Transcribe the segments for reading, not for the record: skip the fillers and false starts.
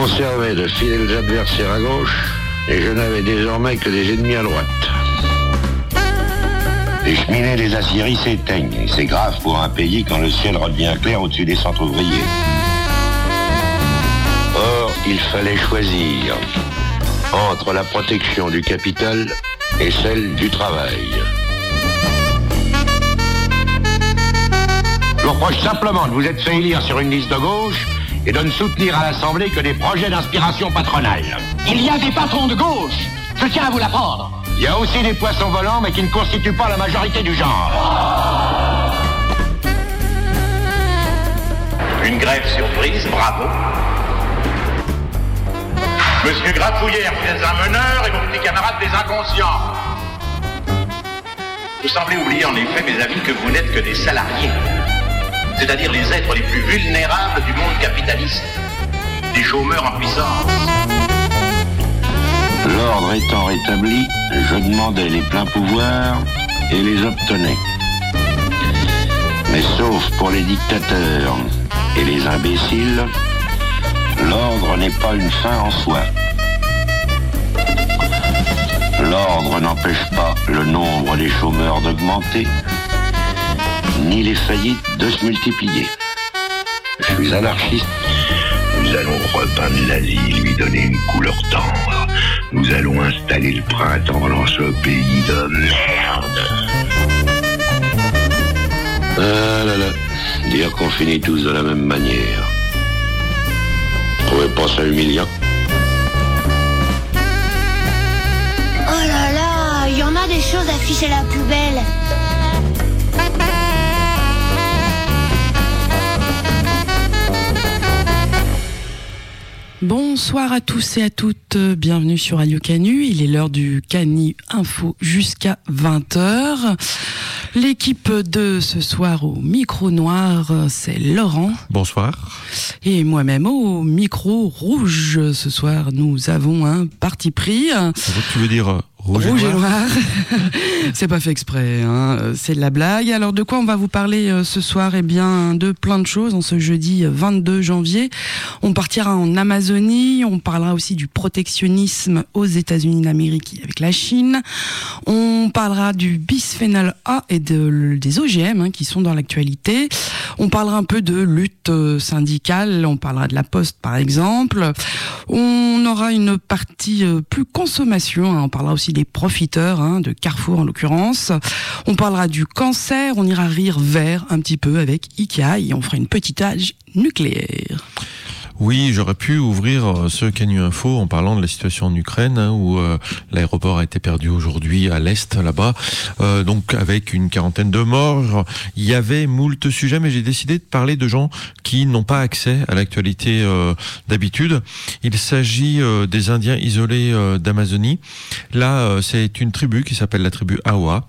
conservais de fidèles adversaires à gauche et je n'avais désormais que des ennemis à droite. Les cheminées des aciéries s'éteignent et c'est grave pour un pays quand le ciel redevient clair au-dessus des centres ouvriers. Or, il fallait choisir entre la protection du capital et celle du travail. Je vous reproche simplement de vous être fait élire sur une liste de gauche et de ne soutenir à l'Assemblée que des projets d'inspiration patronale. Il y a des patrons de gauche, je tiens à vous l'apprendre. Il y a aussi des poissons volants, mais qui ne constituent pas la majorité du genre. Une grève surprise, bravo. Monsieur Grafouillère, vous êtes un meneur et vos petits camarades des inconscients. Vous semblez oublier en effet, mes amis, que vous n'êtes que des salariés. C'est-à-dire les êtres les plus vulnérables du monde capitaliste. Des chômeurs en puissance. L'ordre étant rétabli, je demandais les pleins pouvoirs et les obtenais. Mais sauf pour les dictateurs et les imbéciles, l'ordre n'est pas une fin en soi. L'ordre n'empêche pas le nombre des chômeurs d'augmenter, ni les faillites de se multiplier. Je suis anarchiste. Nous allons repeindre la ville, lui donner une couleur tendre. Nous allons installer le printemps dans ce pays de merde. Ah là là, dire qu'on finit tous de la même manière. Trouvez pas ça humiliant? Oh là là, il y en a des choses à ficher à la poubelle. Bonsoir à tous et à toutes, bienvenue sur Radio Canu, il est l'heure du Canu Info jusqu'à 20h. L'équipe de ce soir au micro noir, c'est Laurent. Bonsoir. Et moi-même au micro rouge. Ce soir, nous avons un parti pris. Tu veux dire rouge et noir. C'est pas fait exprès, hein. C'est de la blague. Alors de quoi on va vous parler ce soir? Eh bien, de plein de choses. En ce jeudi 22 janvier, on partira en Amazonie. On parlera aussi du protectionnisme aux États-Unis d'Amérique avec la Chine. On parlera du bisphénol A et des OGM qui sont dans l'actualité. On parlera un peu de lutte syndicale. On parlera de la Poste, par exemple. On aura une partie plus consommation. On parlera aussi des profiteurs, de Carrefour en l'occurrence. On parlera du cancer, on ira rire vert un petit peu avec Ikea et on fera une petite âge nucléaire. Oui, j'aurais pu ouvrir ce Canu Info en parlant de la situation en Ukraine, où l'aéroport a été perdu aujourd'hui à l'est, là-bas, donc avec une quarantaine de morts. Il y avait moult sujets, mais j'ai décidé de parler de gens qui n'ont pas accès à l'actualité d'habitude. Il s'agit des Indiens isolés d'Amazonie. Là, c'est une tribu qui s'appelle la tribu Awa.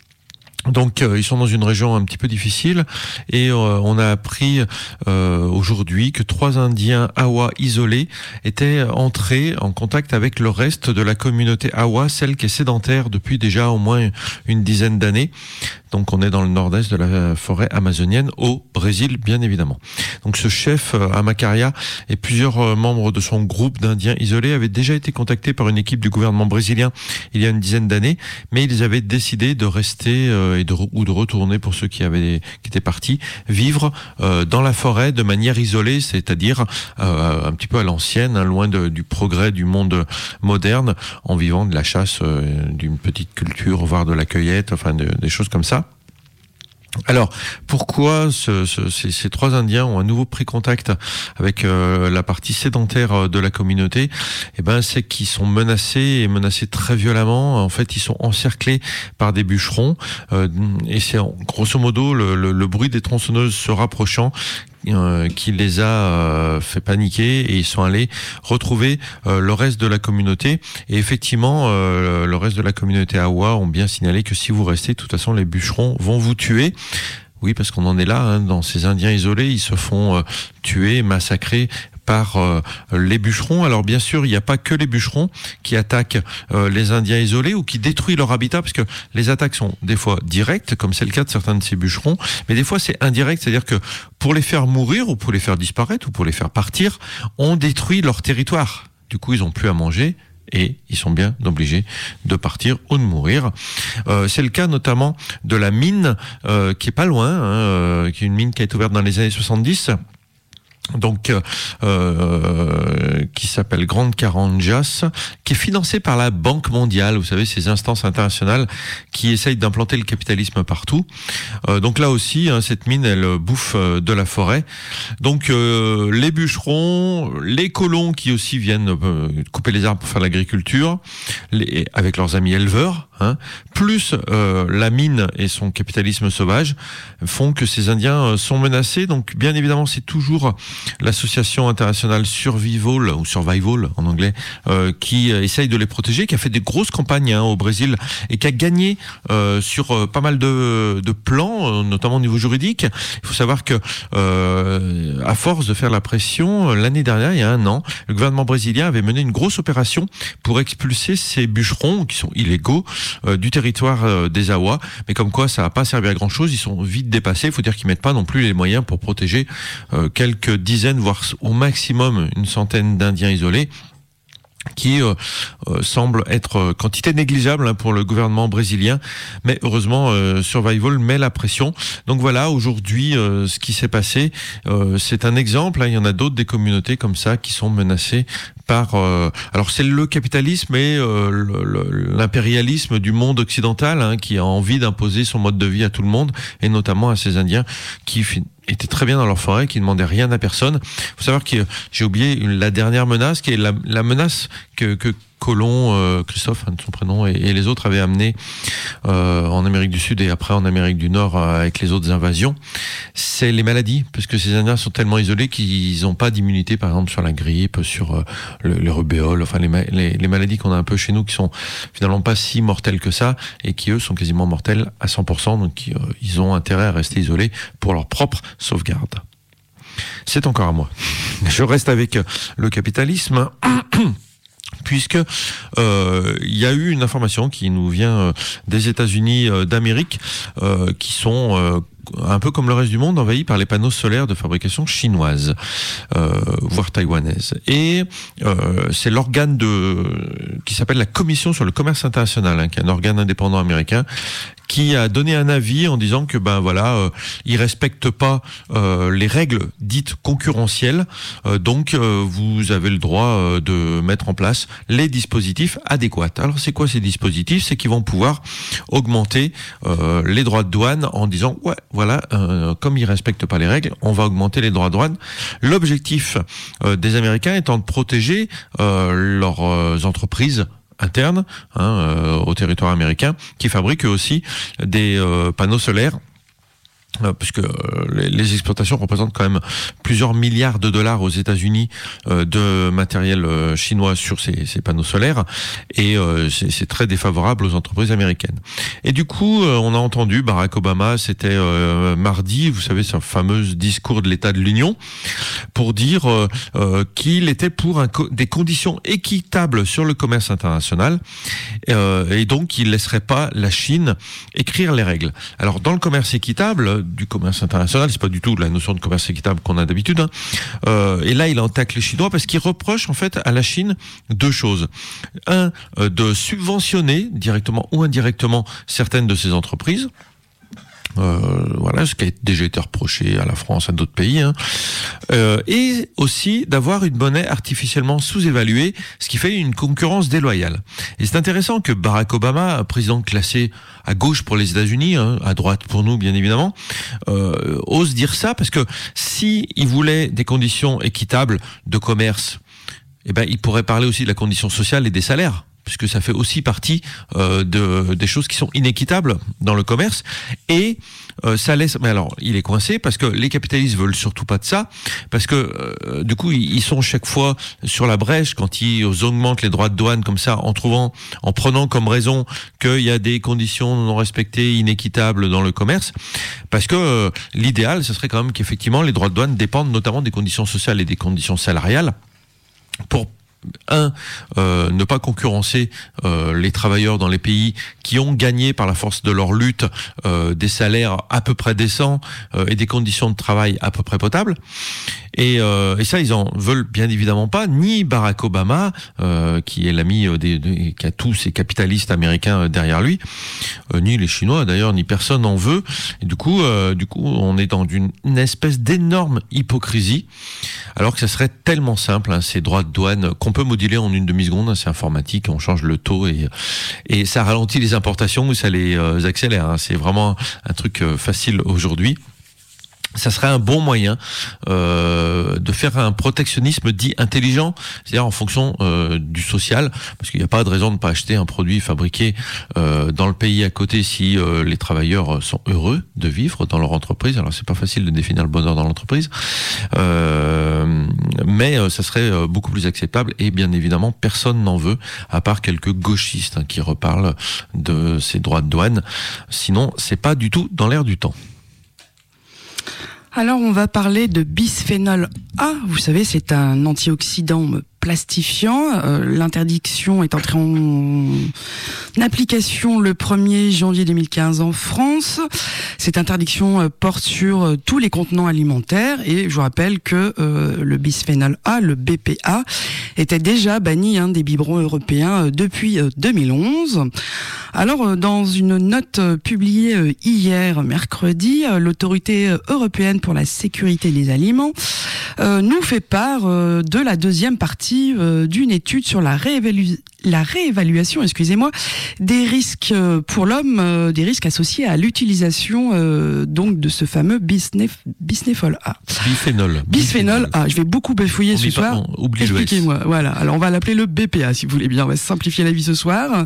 Donc ils sont dans une région un petit peu difficile et on a appris aujourd'hui que 3 Indiens Awa isolés étaient entrés en contact avec le reste de la communauté Awa, celle qui est sédentaire depuis déjà au moins une dizaine d'années. Donc on est dans le nord-est de la forêt amazonienne au Brésil, bien évidemment. Donc ce chef Amacaria et plusieurs membres de son groupe d'Indiens isolés avaient déjà été contactés par une équipe du gouvernement brésilien il y a une dizaine d'années, mais ils avaient décidé de rester ou de retourner, pour ceux qui étaient partis, vivre dans la forêt de manière isolée, c'est-à-dire un petit peu à l'ancienne, loin du progrès du monde moderne, en vivant de la chasse, d'une petite culture, voire de la cueillette, enfin des choses comme ça. Alors, pourquoi ces 3 Indiens ont à nouveau pris contact avec la partie sédentaire de la communauté? Eh ben, c'est qu'ils sont menacés très violemment. En fait, ils sont encerclés par des bûcherons et c'est grosso modo le bruit des tronçonneuses se rapprochant qui les a fait paniquer et ils sont allés retrouver le reste de la communauté. Et effectivement, le reste de la communauté Awa ont bien signalé que si vous restez, de toute façon, les bûcherons vont vous tuer. Oui, parce qu'on en est là, dans ces Indiens isolés, ils se font tuer, massacrer par les bûcherons. Alors bien sûr, il n'y a pas que les bûcherons qui attaquent les Indiens isolés ou qui détruisent leur habitat, parce que les attaques sont des fois directes, comme c'est le cas de certains de ces bûcherons, mais des fois c'est indirect, c'est-à-dire que pour les faire mourir ou pour les faire disparaître ou pour les faire partir, on détruit leur territoire. Du coup, ils n'ont plus à manger et ils sont bien obligés de partir ou de mourir. C'est le cas notamment de la mine qui est pas loin, qui est une mine qui a été ouverte dans les années 70. Donc, qui s'appelle Grande Caranjas, qui est financée par la Banque mondiale, vous savez, ces instances internationales qui essayent d'implanter le capitalisme partout. Donc là aussi, cette mine, elle bouffe de la forêt. Donc, les bûcherons, les colons qui aussi viennent couper les arbres pour faire l'agriculture, avec leurs amis éleveurs, plus la mine et son capitalisme sauvage, font que ces Indiens sont menacés. Donc, bien évidemment, c'est toujours l'association internationale Survival, ou Survival en anglais, qui essaye de les protéger, qui a fait des grosses campagnes au Brésil et qui a gagné sur pas mal de plans, notamment au niveau juridique. Il faut savoir que à force de faire la pression, l'année dernière, il y a 1 an, le gouvernement brésilien avait mené une grosse opération pour expulser ces bûcherons qui sont illégaux du territoire des Awa. Mais comme quoi, ça n'a pas servi à grand chose. Ils sont vite dépassés. Il faut dire qu'ils mettent pas non plus les moyens pour protéger quelques dizaines, voire au maximum une centaine d'Indiens isolés, qui semble être quantité négligeable pour le gouvernement brésilien, mais heureusement Survival met la pression. Donc voilà, aujourd'hui ce qui s'est passé, c'est un exemple, il y en a d'autres des communautés comme ça qui sont menacées par alors c'est le capitalisme et l'impérialisme du monde occidental qui a envie d'imposer son mode de vie à tout le monde, et notamment à ces Indiens qui étaient très bien dans leur forêt, qui ne demandaient rien à personne. Il faut savoir que j'ai oublié la dernière menace, qui est la menace que Colomb, Christophe, de son prénom, et les autres avaient amené en Amérique du Sud et après en Amérique du Nord avec les autres invasions, c'est les maladies, parce que ces Indiens sont tellement isolés qu'ils n'ont pas d'immunité, par exemple sur la grippe, sur les rubéoles, enfin les maladies qu'on a un peu chez nous, qui sont finalement pas si mortelles que ça, et qui eux sont quasiment mortelles à 100%, donc ils ont intérêt à rester isolés pour leur propre sauvegarde. C'est encore à moi. Je reste avec le capitalisme. Puisque il y a eu une information qui nous vient des États-Unis d'Amérique, qui sont un peu comme le reste du monde envahis par les panneaux solaires de fabrication chinoise, voire taïwanaise. Et c'est l'organe qui s'appelle la Commission sur le commerce international, qui est un organe indépendant américain, qui a donné un avis en disant que ils respectent pas les règles dites concurrentielles, donc vous avez le droit de mettre en place les dispositifs adéquats. Alors c'est quoi ces dispositifs? C'est qu'ils vont pouvoir augmenter les droits de douane en disant comme ils respectent pas les règles, on va augmenter les droits de douane. L'objectif des Américains étant de protéger leurs entreprises internes au territoire américain, qui fabriquent aussi des panneaux solaires, puisque les exploitations représentent quand même plusieurs milliards de dollars aux États-Unis de matériel chinois sur ces panneaux solaires, et c'est très défavorable aux entreprises américaines. Et du coup, on a entendu Barack Obama, c'était mardi, vous savez, ce fameux discours de l'État de l'Union, pour dire qu'il était pour des conditions équitables sur le commerce international, et donc il laisserait pas la Chine écrire les règles. Alors dans le commerce équitable, du commerce international, c'est pas du tout la notion de commerce équitable qu'on a d'habitude, et là il attaque les Chinois parce qu'il reproche en fait à la Chine 2 choses. Un, de subventionner directement ou indirectement certaines de ces entreprises, ce qui a déjà été reproché à la France, à d'autres pays, et aussi d'avoir une monnaie artificiellement sous-évaluée, ce qui fait une concurrence déloyale. Et c'est intéressant que Barack Obama, président classé à gauche pour les États-Unis, à droite pour nous bien évidemment, ose dire ça, parce que si il voulait des conditions équitables de commerce, il pourrait parler aussi de la condition sociale et des salaires. puisque ça fait aussi partie des choses qui sont inéquitables dans le commerce. Et ça laisse. Mais alors, il est coincé parce que les capitalistes veulent surtout pas de ça, parce que du coup, ils sont chaque fois sur la brèche quand ils augmentent les droits de douane comme ça, en prenant comme raison qu'il y a des conditions non respectées, inéquitables dans le commerce, parce que l'idéal, ce serait quand même qu'effectivement les droits de douane dépendent notamment des conditions sociales et des conditions salariales pour ne pas concurrencer les travailleurs dans les pays qui ont gagné par la force de leur lutte des salaires à peu près décents et des conditions de travail à peu près potables. Et ça, ils en veulent bien évidemment pas, ni Barack Obama, qui est l'ami qui a tous ces capitalistes américains derrière lui, ni les Chinois d'ailleurs, ni personne n'en veut. Et du coup, on est dans une espèce d'énorme hypocrisie, alors que ça serait tellement simple, hein, ces droits de douane qu'on peut moduler en une demi-seconde, hein, c'est informatique, on change le taux et ça ralentit les importations ou ça les accélère. Hein, c'est vraiment un truc facile aujourd'hui. Ça serait un bon moyen de faire un protectionnisme dit intelligent, c'est-à-dire en fonction du social, parce qu'il n'y a pas de raison de ne pas acheter un produit fabriqué dans le pays à côté si les travailleurs sont heureux de vivre dans leur entreprise. Alors c'est pas facile de définir le bonheur dans l'entreprise, mais ça serait beaucoup plus acceptable et bien évidemment personne n'en veut, à part quelques gauchistes qui reparlent de ces droits de douane. Sinon, c'est pas du tout dans l'air du temps. Alors, on va parler de bisphénol A. Vous savez, c'est un antioxydant plastifiant. L'interdiction est entrée en application le 1er janvier 2015 en France. Cette interdiction porte sur tous les contenants alimentaires et je vous rappelle que le bisphénol A, le BPA, était déjà banni des biberons européens depuis 2011. Alors, dans une note publiée hier, mercredi, l'autorité européenne pour la sécurité des aliments nous fait part de la deuxième partie d'une étude sur la réévaluation, des risques pour l'homme, des risques associés à l'utilisation donc de ce fameux bisphénol A. Bisphénol A. Je vais beaucoup bafouiller ce soir. Expliquez-moi. Voilà. Alors on va l'appeler le BPA si vous voulez bien. On va simplifier la vie ce soir.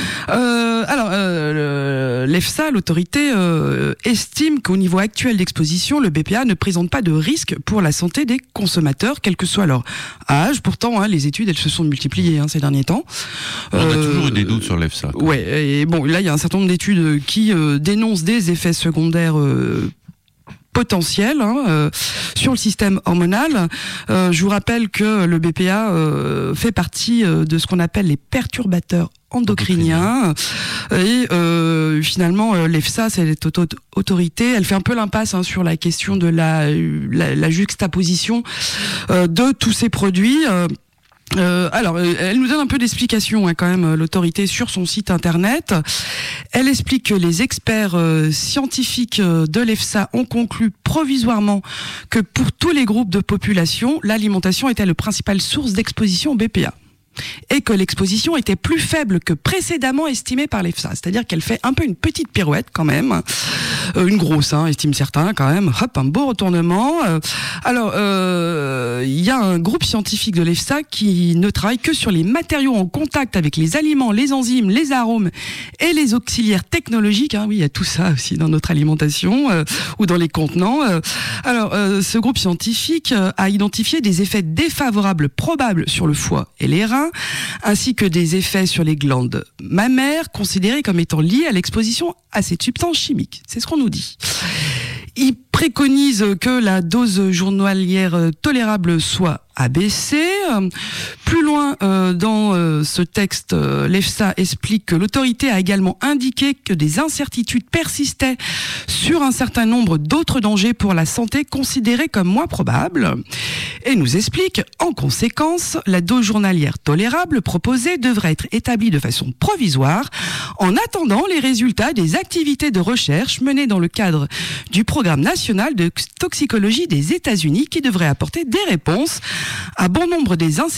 L'EFSA, l'autorité, estime qu'au niveau actuel d'exposition, le BPA ne présente pas de risque pour la santé des consommateurs, quel que soit leur âge. Pourtant, les études, elles se sont multipliées ces derniers temps. On a toujours eu des doutes sur l'EFSA. Ouais, et bon, là, il y a un certain nombre d'études qui dénoncent des effets secondaires potentiel sur le système hormonal. Je vous rappelle que le BPA fait partie de ce qu'on appelle les perturbateurs endocriniens et finalement l'EFSA, cette autorité, elle fait un peu l'impasse sur la question de la juxtaposition de tous ces produits. Alors, elle nous donne un peu d'explication quand même, l'autorité, sur son site internet. Elle explique que les experts scientifiques de l'EFSA ont conclu provisoirement que pour tous les groupes de population, l'alimentation était la principale source d'exposition au BPA. Et que l'exposition était plus faible que précédemment estimée par l'EFSA. C'est-à-dire qu'elle fait un peu une petite pirouette quand même. Une grosse, estiment certains quand même. Hop, un beau retournement. Alors, il y a un groupe scientifique de l'EFSA qui ne travaille que sur les matériaux en contact avec les aliments, les enzymes, les arômes et les auxiliaires technologiques. Oui, il y a tout ça aussi dans notre alimentation ou dans les contenants. Alors, ce groupe scientifique a identifié des effets défavorables probables sur le foie et les reins, ainsi que des effets sur les glandes mammaires considérés comme étant liés à l'exposition à cette substance chimique. C'est ce qu'on nous dit. Il préconise que la dose journalière tolérable soit abaissée. Plus loin dans ce texte, l'EFSA explique que l'autorité a également indiqué que des incertitudes persistaient sur un certain nombre d'autres dangers pour la santé considérés comme moins probables. Et nous explique, en conséquence, la dose journalière tolérable proposée devrait être établie de façon provisoire en attendant les résultats des activités de recherche menées dans le cadre du programme national de toxicologie des États-Unis qui devrait apporter des réponses à bon nombre des incertitudes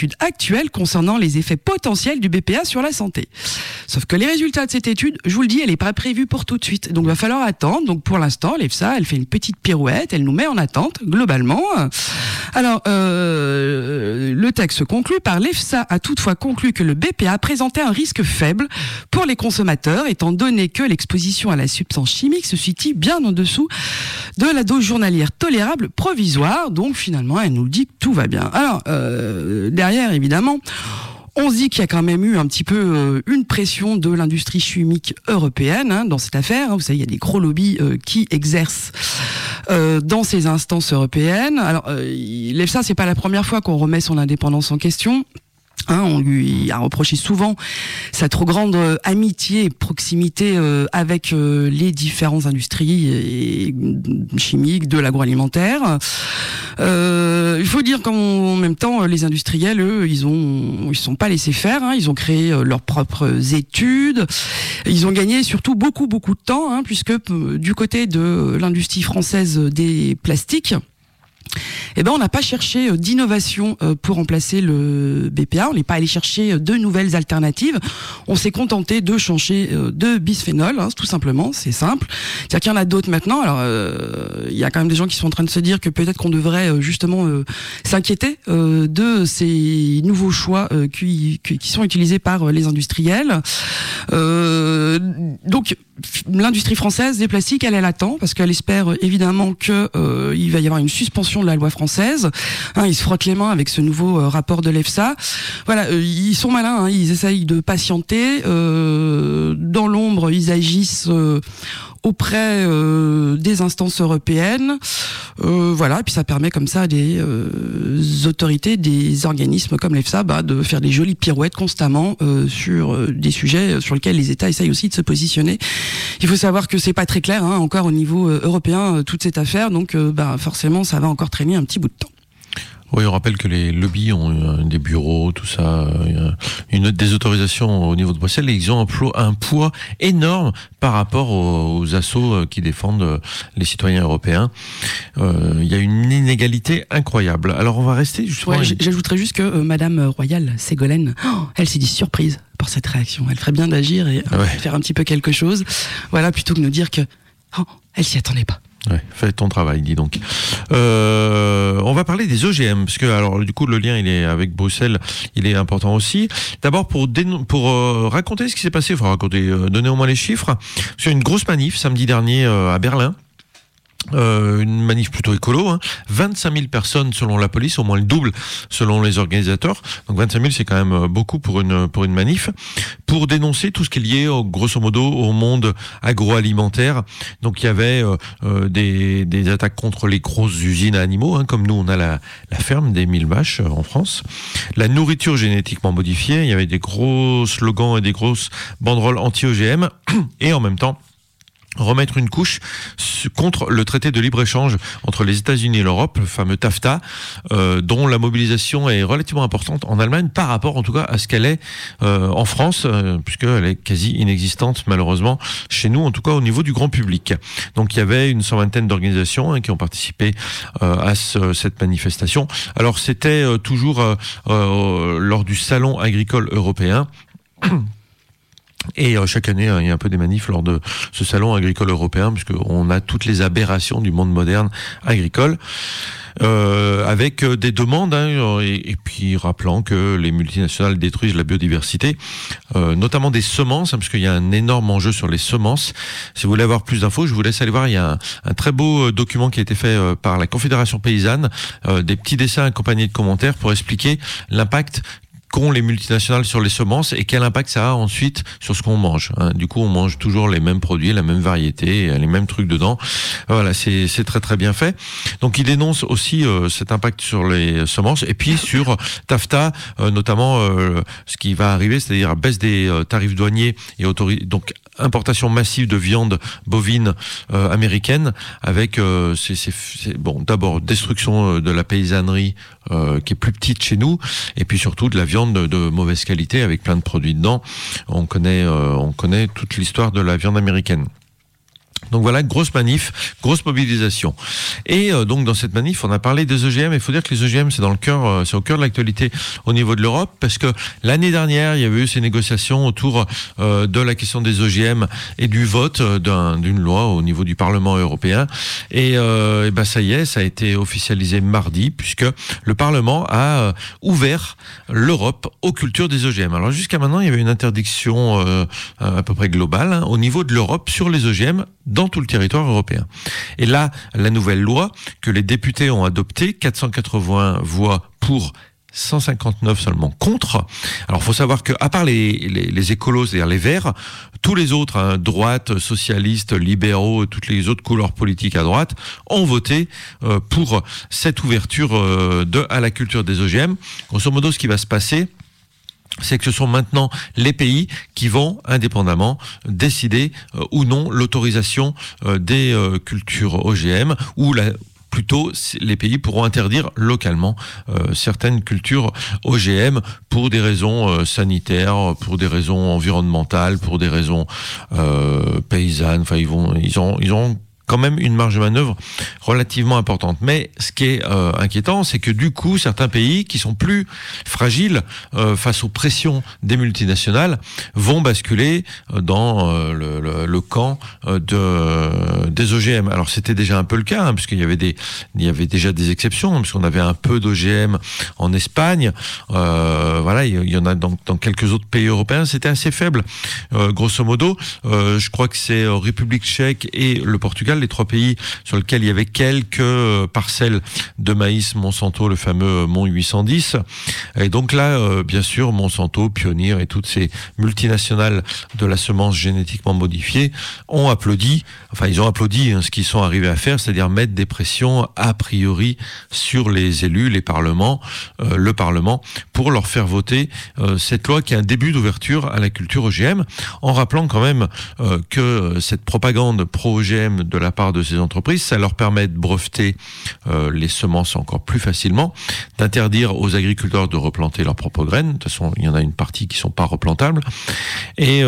étude actuelle concernant les effets potentiels du BPA sur la santé. Sauf que les résultats de cette étude, je vous le dis, elle n'est pas prévue pour tout de suite. Donc il va falloir attendre. Donc pour l'instant, l'EFSA, elle fait une petite pirouette, elle nous met en attente, globalement. Alors, le texte conclut par l'EFSA a toutefois conclu que le BPA présentait un risque faible pour les consommateurs, étant donné que l'exposition à la substance chimique se situe bien en dessous de la dose journalière tolérable provisoire. Donc finalement, elle nous dit que tout va bien. Alors, derrière, évidemment, on se dit qu'il y a quand même eu un petit peu une pression de l'industrie chimique européenne dans cette affaire. Vous savez, il y a des gros lobbies qui exercent dans ces instances européennes. Alors, l'EFSA, c'est pas la première fois qu'on remet son indépendance en question. On lui a reproché souvent sa trop grande amitié et proximité avec les différentes industries chimiques de l'agroalimentaire. Il faut dire qu'en même temps, les industriels, eux, ils sont pas laissés faire. Ils ont créé leurs propres études. Ils ont gagné surtout beaucoup de temps, puisque du côté de l'industrie française des plastiques, on n'a pas cherché d'innovation pour remplacer le BPA. On n'est pas allé chercher de nouvelles alternatives. On s'est contenté de changer de bisphénol, tout simplement. C'est simple. C'est-à-dire qu'il y en a d'autres maintenant. Alors, il y a quand même des gens qui sont en train de se dire que peut-être qu'on devrait justement s'inquiéter de ces nouveaux choix qui sont utilisés par les industriels. Donc, l'industrie française des plastiques, elle attend parce qu'elle espère évidemment que il va y avoir une suspension de la loi française. Ils se frottent les mains avec ce nouveau rapport de l'EFSA. Voilà, ils sont malins, ils essayent de patienter. Dans l'ombre, ils agissent auprès des instances européennes. Voilà, et puis ça permet comme ça à des autorités, des organismes comme l'EFSA de faire des jolies pirouettes constamment sur des sujets sur lesquels les États essayent aussi de se positionner. Il faut savoir que c'est pas très clair encore au niveau européen toute cette affaire, donc forcément ça va encore traîner un petit bout de temps. Oui, on rappelle que les lobbies ont des bureaux, tout ça, des autorisations au niveau de Bruxelles, et ils ont un poids énorme par rapport aux assauts qui défendent les citoyens européens. Il y a une inégalité incroyable. Alors on va rester justement... Ouais, j'ajouterais juste que Madame Royal Ségolène, elle s'est dit surprise pour cette réaction. Elle ferait bien d'agir et faire un petit peu quelque chose. Voilà, plutôt que de nous dire que elle s'y attendait pas. Ouais, fais ton travail, dis donc. On va parler des OGM, parce que alors du coup le lien il est avec Bruxelles, il est important aussi. D'abord pour raconter ce qui s'est passé, il faut raconter, donner au moins les chiffres. Sur une grosse manif samedi dernier à Berlin. Une manif plutôt écolo, 25 000 personnes selon la police, au moins le double selon les organisateurs. Donc 25 000 c'est quand même beaucoup pour une manif, pour dénoncer tout ce qui est lié grosso modo au monde agroalimentaire. Donc il y avait des attaques contre les grosses usines à animaux, comme nous on a la ferme des 1000 vaches en France. La nourriture génétiquement modifiée, il y avait des gros slogans et des grosses banderoles anti-OGM, et en même temps remettre une couche contre le traité de libre-échange entre les États-Unis et l'Europe, le fameux TAFTA, dont la mobilisation est relativement importante en Allemagne par rapport en tout cas à ce qu'elle est en France, puisqu'elle est quasi inexistante malheureusement chez nous, en tout cas au niveau du grand public. Donc il y avait une 120aine d'organisations qui ont participé à cette manifestation. Alors c'était toujours lors du Salon agricole européen. Et chaque année, il y a un peu des manifs lors de ce salon agricole européen, puisqu'on a toutes les aberrations du monde moderne agricole, avec des demandes, et puis rappelant que les multinationales détruisent la biodiversité, notamment des semences, parce qu'il y a un énorme enjeu sur les semences. Si vous voulez avoir plus d'infos, je vous laisse aller voir, il y a un très beau document qui a été fait par la Confédération paysanne, des petits dessins accompagnés de commentaires pour expliquer l'impact qu'ont les multinationales sur les semences et quel impact ça a ensuite sur ce qu'on mange. Du coup, on mange toujours les mêmes produits, la même variété, les mêmes trucs dedans. Voilà, c'est très très bien fait. Donc, il dénonce aussi cet impact sur les semences et puis sur TAFTA, notamment ce qui va arriver, c'est-à-dire baisse des tarifs douaniers et donc importation massive de viande bovine américaine, avec d'abord destruction de la paysannerie qui est plus petite chez nous, et puis surtout de la viande de mauvaise qualité avec plein de produits dedans. On connaît toute l'histoire de la viande américaine. Donc voilà, grosse manif, grosse mobilisation. Et donc dans cette manif, on a parlé des OGM. Il faut dire que les OGM, c'est au cœur de l'actualité au niveau de l'Europe, parce que l'année dernière, il y avait eu ces négociations autour de la question des OGM et du vote d'une loi au niveau du Parlement européen. Et ben ça y est, ça a été officialisé mardi, puisque le Parlement a ouvert l'Europe aux cultures des OGM. Alors jusqu'à maintenant, il y avait une interdiction à peu près globale au niveau de l'Europe sur les OGM dans tout le territoire européen. Et là, la nouvelle loi que les députés ont adoptée, 480 voix pour, 159 seulement contre. Alors, faut savoir que, à part les écolos, c'est-à-dire les Verts, tous les autres, droite, socialistes, libéraux, toutes les autres couleurs politiques à droite, ont voté pour cette ouverture à la culture des OGM. Grosso modo, ce qui va se passer, c'est que ce sont maintenant les pays qui vont indépendamment décider ou non l'autorisation des cultures OGM, ou plutôt, les pays pourront interdire localement certaines cultures OGM pour des raisons sanitaires, pour des raisons environnementales, pour des raisons paysannes. Enfin, ils ont quand même une marge de manœuvre relativement importante. Mais ce qui est inquiétant, c'est que du coup, certains pays qui sont plus fragiles face aux pressions des multinationales vont basculer dans le camp des OGM. Alors c'était déjà un peu le cas, puisqu'il y avait déjà des exceptions, puisqu'on avait un peu d'OGM en Espagne. Voilà, il y en a dans quelques autres pays européens, c'était assez faible. Grosso modo, je crois que c'est République tchèque et le Portugal, les trois pays sur lesquels il y avait quelques parcelles de maïs Monsanto, le fameux Mont 810. Et donc là, bien sûr, Monsanto, Pioneer et toutes ces multinationales de la semence génétiquement modifiée ont applaudi, ce qu'ils sont arrivés à faire, c'est-à-dire mettre des pressions a priori sur les élus, le Parlement, pour leur faire voter cette loi qui est un début d'ouverture à la culture OGM, en rappelant quand même que cette propagande pro-OGM de la part de ces entreprises, ça leur permet de breveter les semences encore plus facilement, d'interdire aux agriculteurs de replanter leurs propres graines. De toute façon, il y en a une partie qui sont pas replantables. Et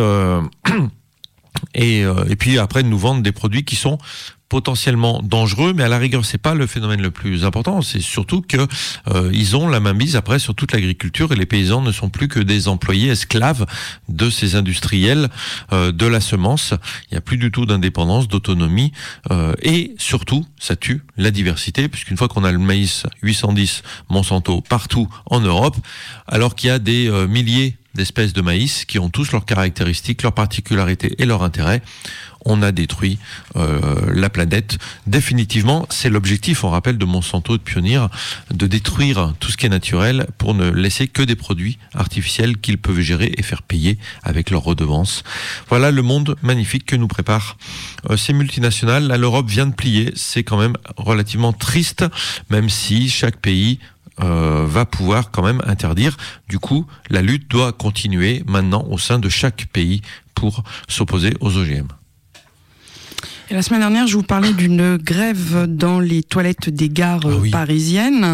puis après, de nous vendre des produits qui sont potentiellement dangereux, mais à la rigueur, c'est pas le phénomène le plus important. C'est surtout que ils ont la mainmise après sur toute l'agriculture, et les paysans ne sont plus que des employés esclaves de ces industriels de la semence. Il n'y a plus du tout d'indépendance, d'autonomie, et surtout, ça tue la diversité, puisqu'une fois qu'on a le maïs 810 Monsanto partout en Europe, alors qu'il y a des milliers d'espèces de maïs qui ont tous leurs caractéristiques, leurs particularités et leurs intérêts, on a détruit la planète définitivement. C'est l'objectif, on rappelle, de Monsanto et de Pioneer, de détruire tout ce qui est naturel pour ne laisser que des produits artificiels qu'ils peuvent gérer et faire payer avec leurs redevances. Voilà le monde magnifique que nous préparent ces multinationales. Là, l'Europe vient de plier, c'est quand même relativement triste, même si chaque pays va pouvoir quand même interdire. Du coup, la lutte doit continuer maintenant au sein de chaque pays pour s'opposer aux OGM. Et la semaine dernière, je vous parlais d'une grève dans les toilettes des gares parisiennes.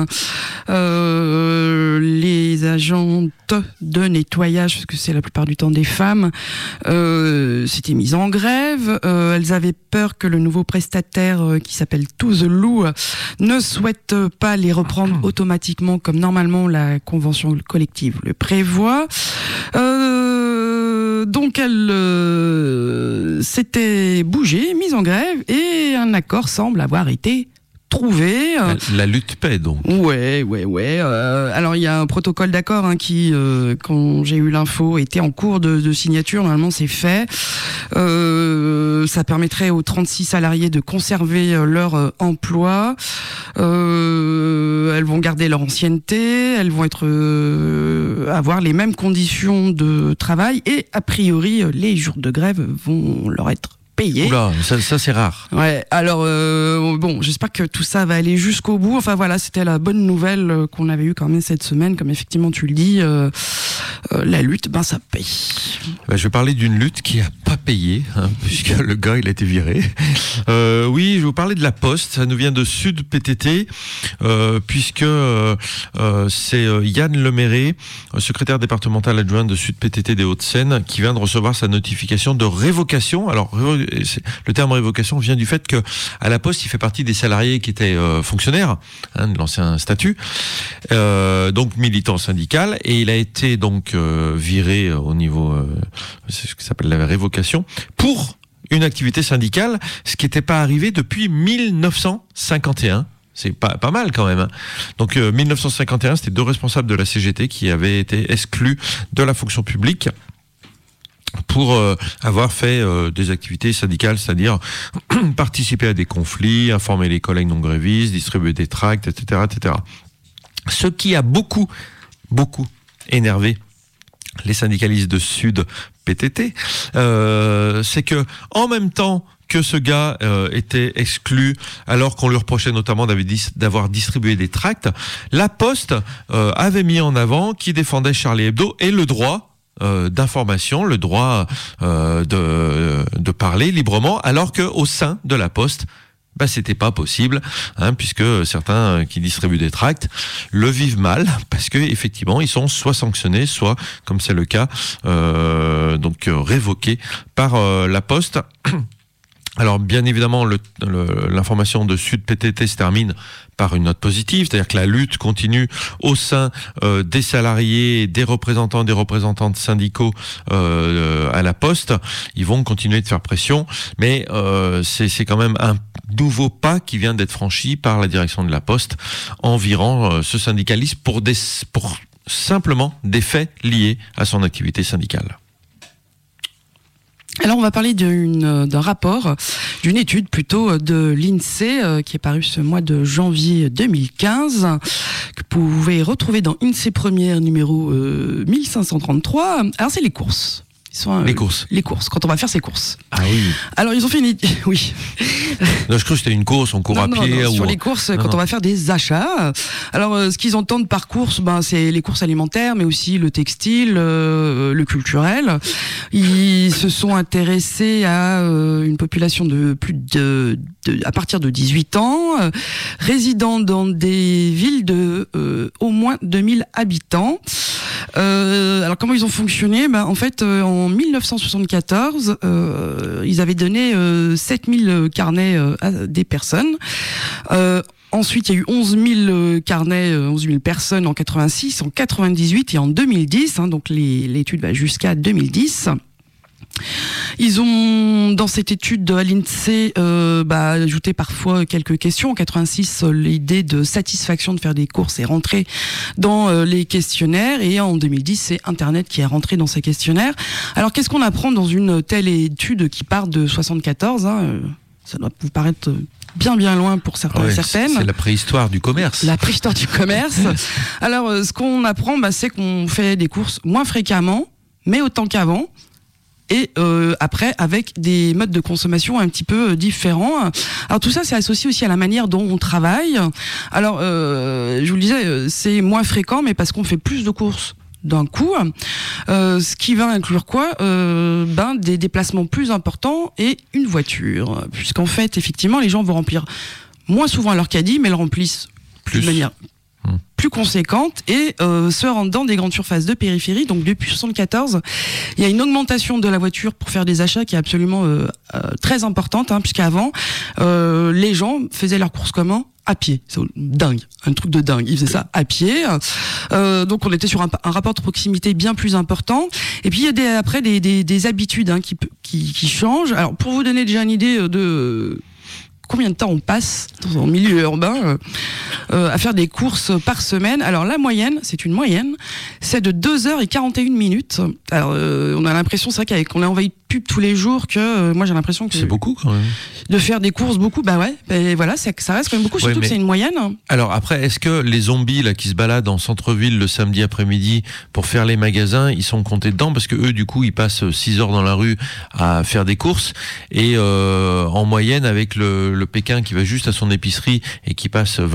Les agentes de nettoyage, parce que c'est la plupart du temps des femmes, s'étaient mises en grève. Elles avaient peur que le nouveau prestataire qui s'appelle To The Loo ne souhaite pas les reprendre automatiquement comme normalement la convention collective le prévoit. Donc elle s'était bougée, mise en grève, et un accord semble avoir été trouvé. La lutte paie donc. Ouais. Alors il y a un protocole d'accord qui, quand j'ai eu l'info, était en cours de signature. Normalement c'est fait. Ça permettrait aux 36 salariés de conserver leur emploi. Elles vont garder leur ancienneté. Elles vont avoir les mêmes conditions de travail, et a priori les jours de grève vont leur être payés. Oula, ça c'est rare. Ouais, alors bon, j'espère que tout ça va aller jusqu'au bout. Enfin voilà, c'était la bonne nouvelle qu'on avait eue quand même cette semaine, comme effectivement tu le dis. la lutte, ça paye. Je vais parler d'une lutte qui a pas payé, puisque le gars il a été viré. Oui, je vais vous parler de la Poste. Ça nous vient de Sud PTT, puisque c'est Yann Leméré, secrétaire départemental adjoint de Sud PTT des Hauts-de-Seine, qui vient de recevoir sa notification de révocation. Alors, le terme révocation vient du fait que à la Poste, il fait partie des salariés qui étaient fonctionnaires, de l'ancien statut, donc militant syndical, et il a été donc viré au niveau, c'est ce qui s'appelle la révocation, pour une activité syndicale, ce qui n'était pas arrivé depuis 1951. C'est pas mal quand même. Donc 1951, c'était 2 responsables de la CGT qui avaient été exclus de la fonction publique pour avoir fait des activités syndicales, c'est-à-dire participer à des conflits, informer les collègues non grévistes, distribuer des tracts, etc., etc. Ce qui a beaucoup énervé les syndicalistes de Sud PTT, c'est que en même temps que ce gars était exclu, alors qu'on lui reprochait notamment d'avoir distribué des tracts, la Poste avait mis en avant qui défendait Charlie Hebdo et le droit d'information, le droit de parler librement, alors que au sein de la Poste, c'était pas possible, puisque certains qui distribuent des tracts le vivent mal, parce que effectivement ils sont soit sanctionnés, soit, comme c'est le cas, donc révoqués par la Poste. Alors bien évidemment, l'information de Sud PTT se termine par une note positive, c'est-à-dire que la lutte continue au sein des salariés, des représentantes syndicaux à la Poste. Ils vont continuer de faire pression, mais c'est quand même un nouveau pas qui vient d'être franchi par la direction de la Poste en virant ce syndicaliste pour simplement des faits liés à son activité syndicale. Alors on va parler d'un rapport, d'une étude plutôt de l'INSEE qui est parue ce mois de janvier 2015, que vous pouvez retrouver dans INSEE Première numéro 1533. Alors c'est les courses. Les courses. Les courses, quand on va faire ses courses. Ah oui. Alors ils ont fait oui. Non, je crois que c'était une course, on court à pied. Non, sur les courses, quand on va faire des achats. Alors ce qu'ils entendent par course, c'est les courses alimentaires, mais aussi le textile, le culturel. Ils se sont intéressés à une population de à partir de 18 ans, résidant dans des villes de au moins 2000 habitants. Alors comment ils ont fonctionné ? En fait, en 1974, ils avaient donné 7000 carnets à des personnes. Ensuite, il y a eu 11 000 carnets, 11 000 personnes en 86, en 98 et en 2010. Donc l'étude va jusqu'à 2010. Ils ont, dans cette étude à l'INSEE, ajouté parfois quelques questions. En 86, l'idée de satisfaction de faire des courses est rentrée dans les questionnaires, et en 2010, c'est Internet qui est rentré dans ces questionnaires. Alors, qu'est-ce qu'on apprend dans une telle étude qui part de 74 Ça doit vous paraître bien loin pour certains et certaines. C'est la préhistoire du commerce. La préhistoire du commerce. Alors, ce qu'on apprend, c'est qu'on fait des courses moins fréquemment, mais autant qu'avant. Et après, avec des modes de consommation un petit peu différents. Alors tout ça, c'est associé aussi à la manière dont on travaille. Alors, je vous le disais, c'est moins fréquent, mais parce qu'on fait plus de courses d'un coup. Ce qui va inclure quoi ? Des déplacements plus importants et une voiture. Puisqu'en fait, effectivement, les gens vont remplir moins souvent leur caddie, mais le remplissent de manière plus conséquente et se rendent dans des grandes surfaces de périphérie. Donc depuis 74, il y a une augmentation de la voiture pour faire des achats qui est absolument très importante, puisqu'avant les gens faisaient leurs courses comment ? À pied. C'est dingue, un truc de dingue. Ils faisaient ça à pied. Donc on était sur un rapport de proximité bien plus important. Et puis il y a après des habitudes qui changent. Alors pour vous donner déjà une idée de combien de temps on passe dans un milieu urbain à faire des courses par semaine. Alors la moyenne, c'est une moyenne, c'est de 2h41. Alors on a l'impression, c'est vrai qu'on est envahi de pubs tous les jours, que moi j'ai l'impression que c'est beaucoup quand même. De faire des courses beaucoup, voilà, ça reste quand même beaucoup, surtout que c'est une moyenne. Alors après, est-ce que les zombies là qui se baladent en centre-ville le samedi après-midi pour faire les magasins, ils sont comptés dedans parce que eux du coup ils passent 6 heures dans la rue à faire des courses et en moyenne avec le Pékin qui va juste à son épicerie et qui passe 20 minutes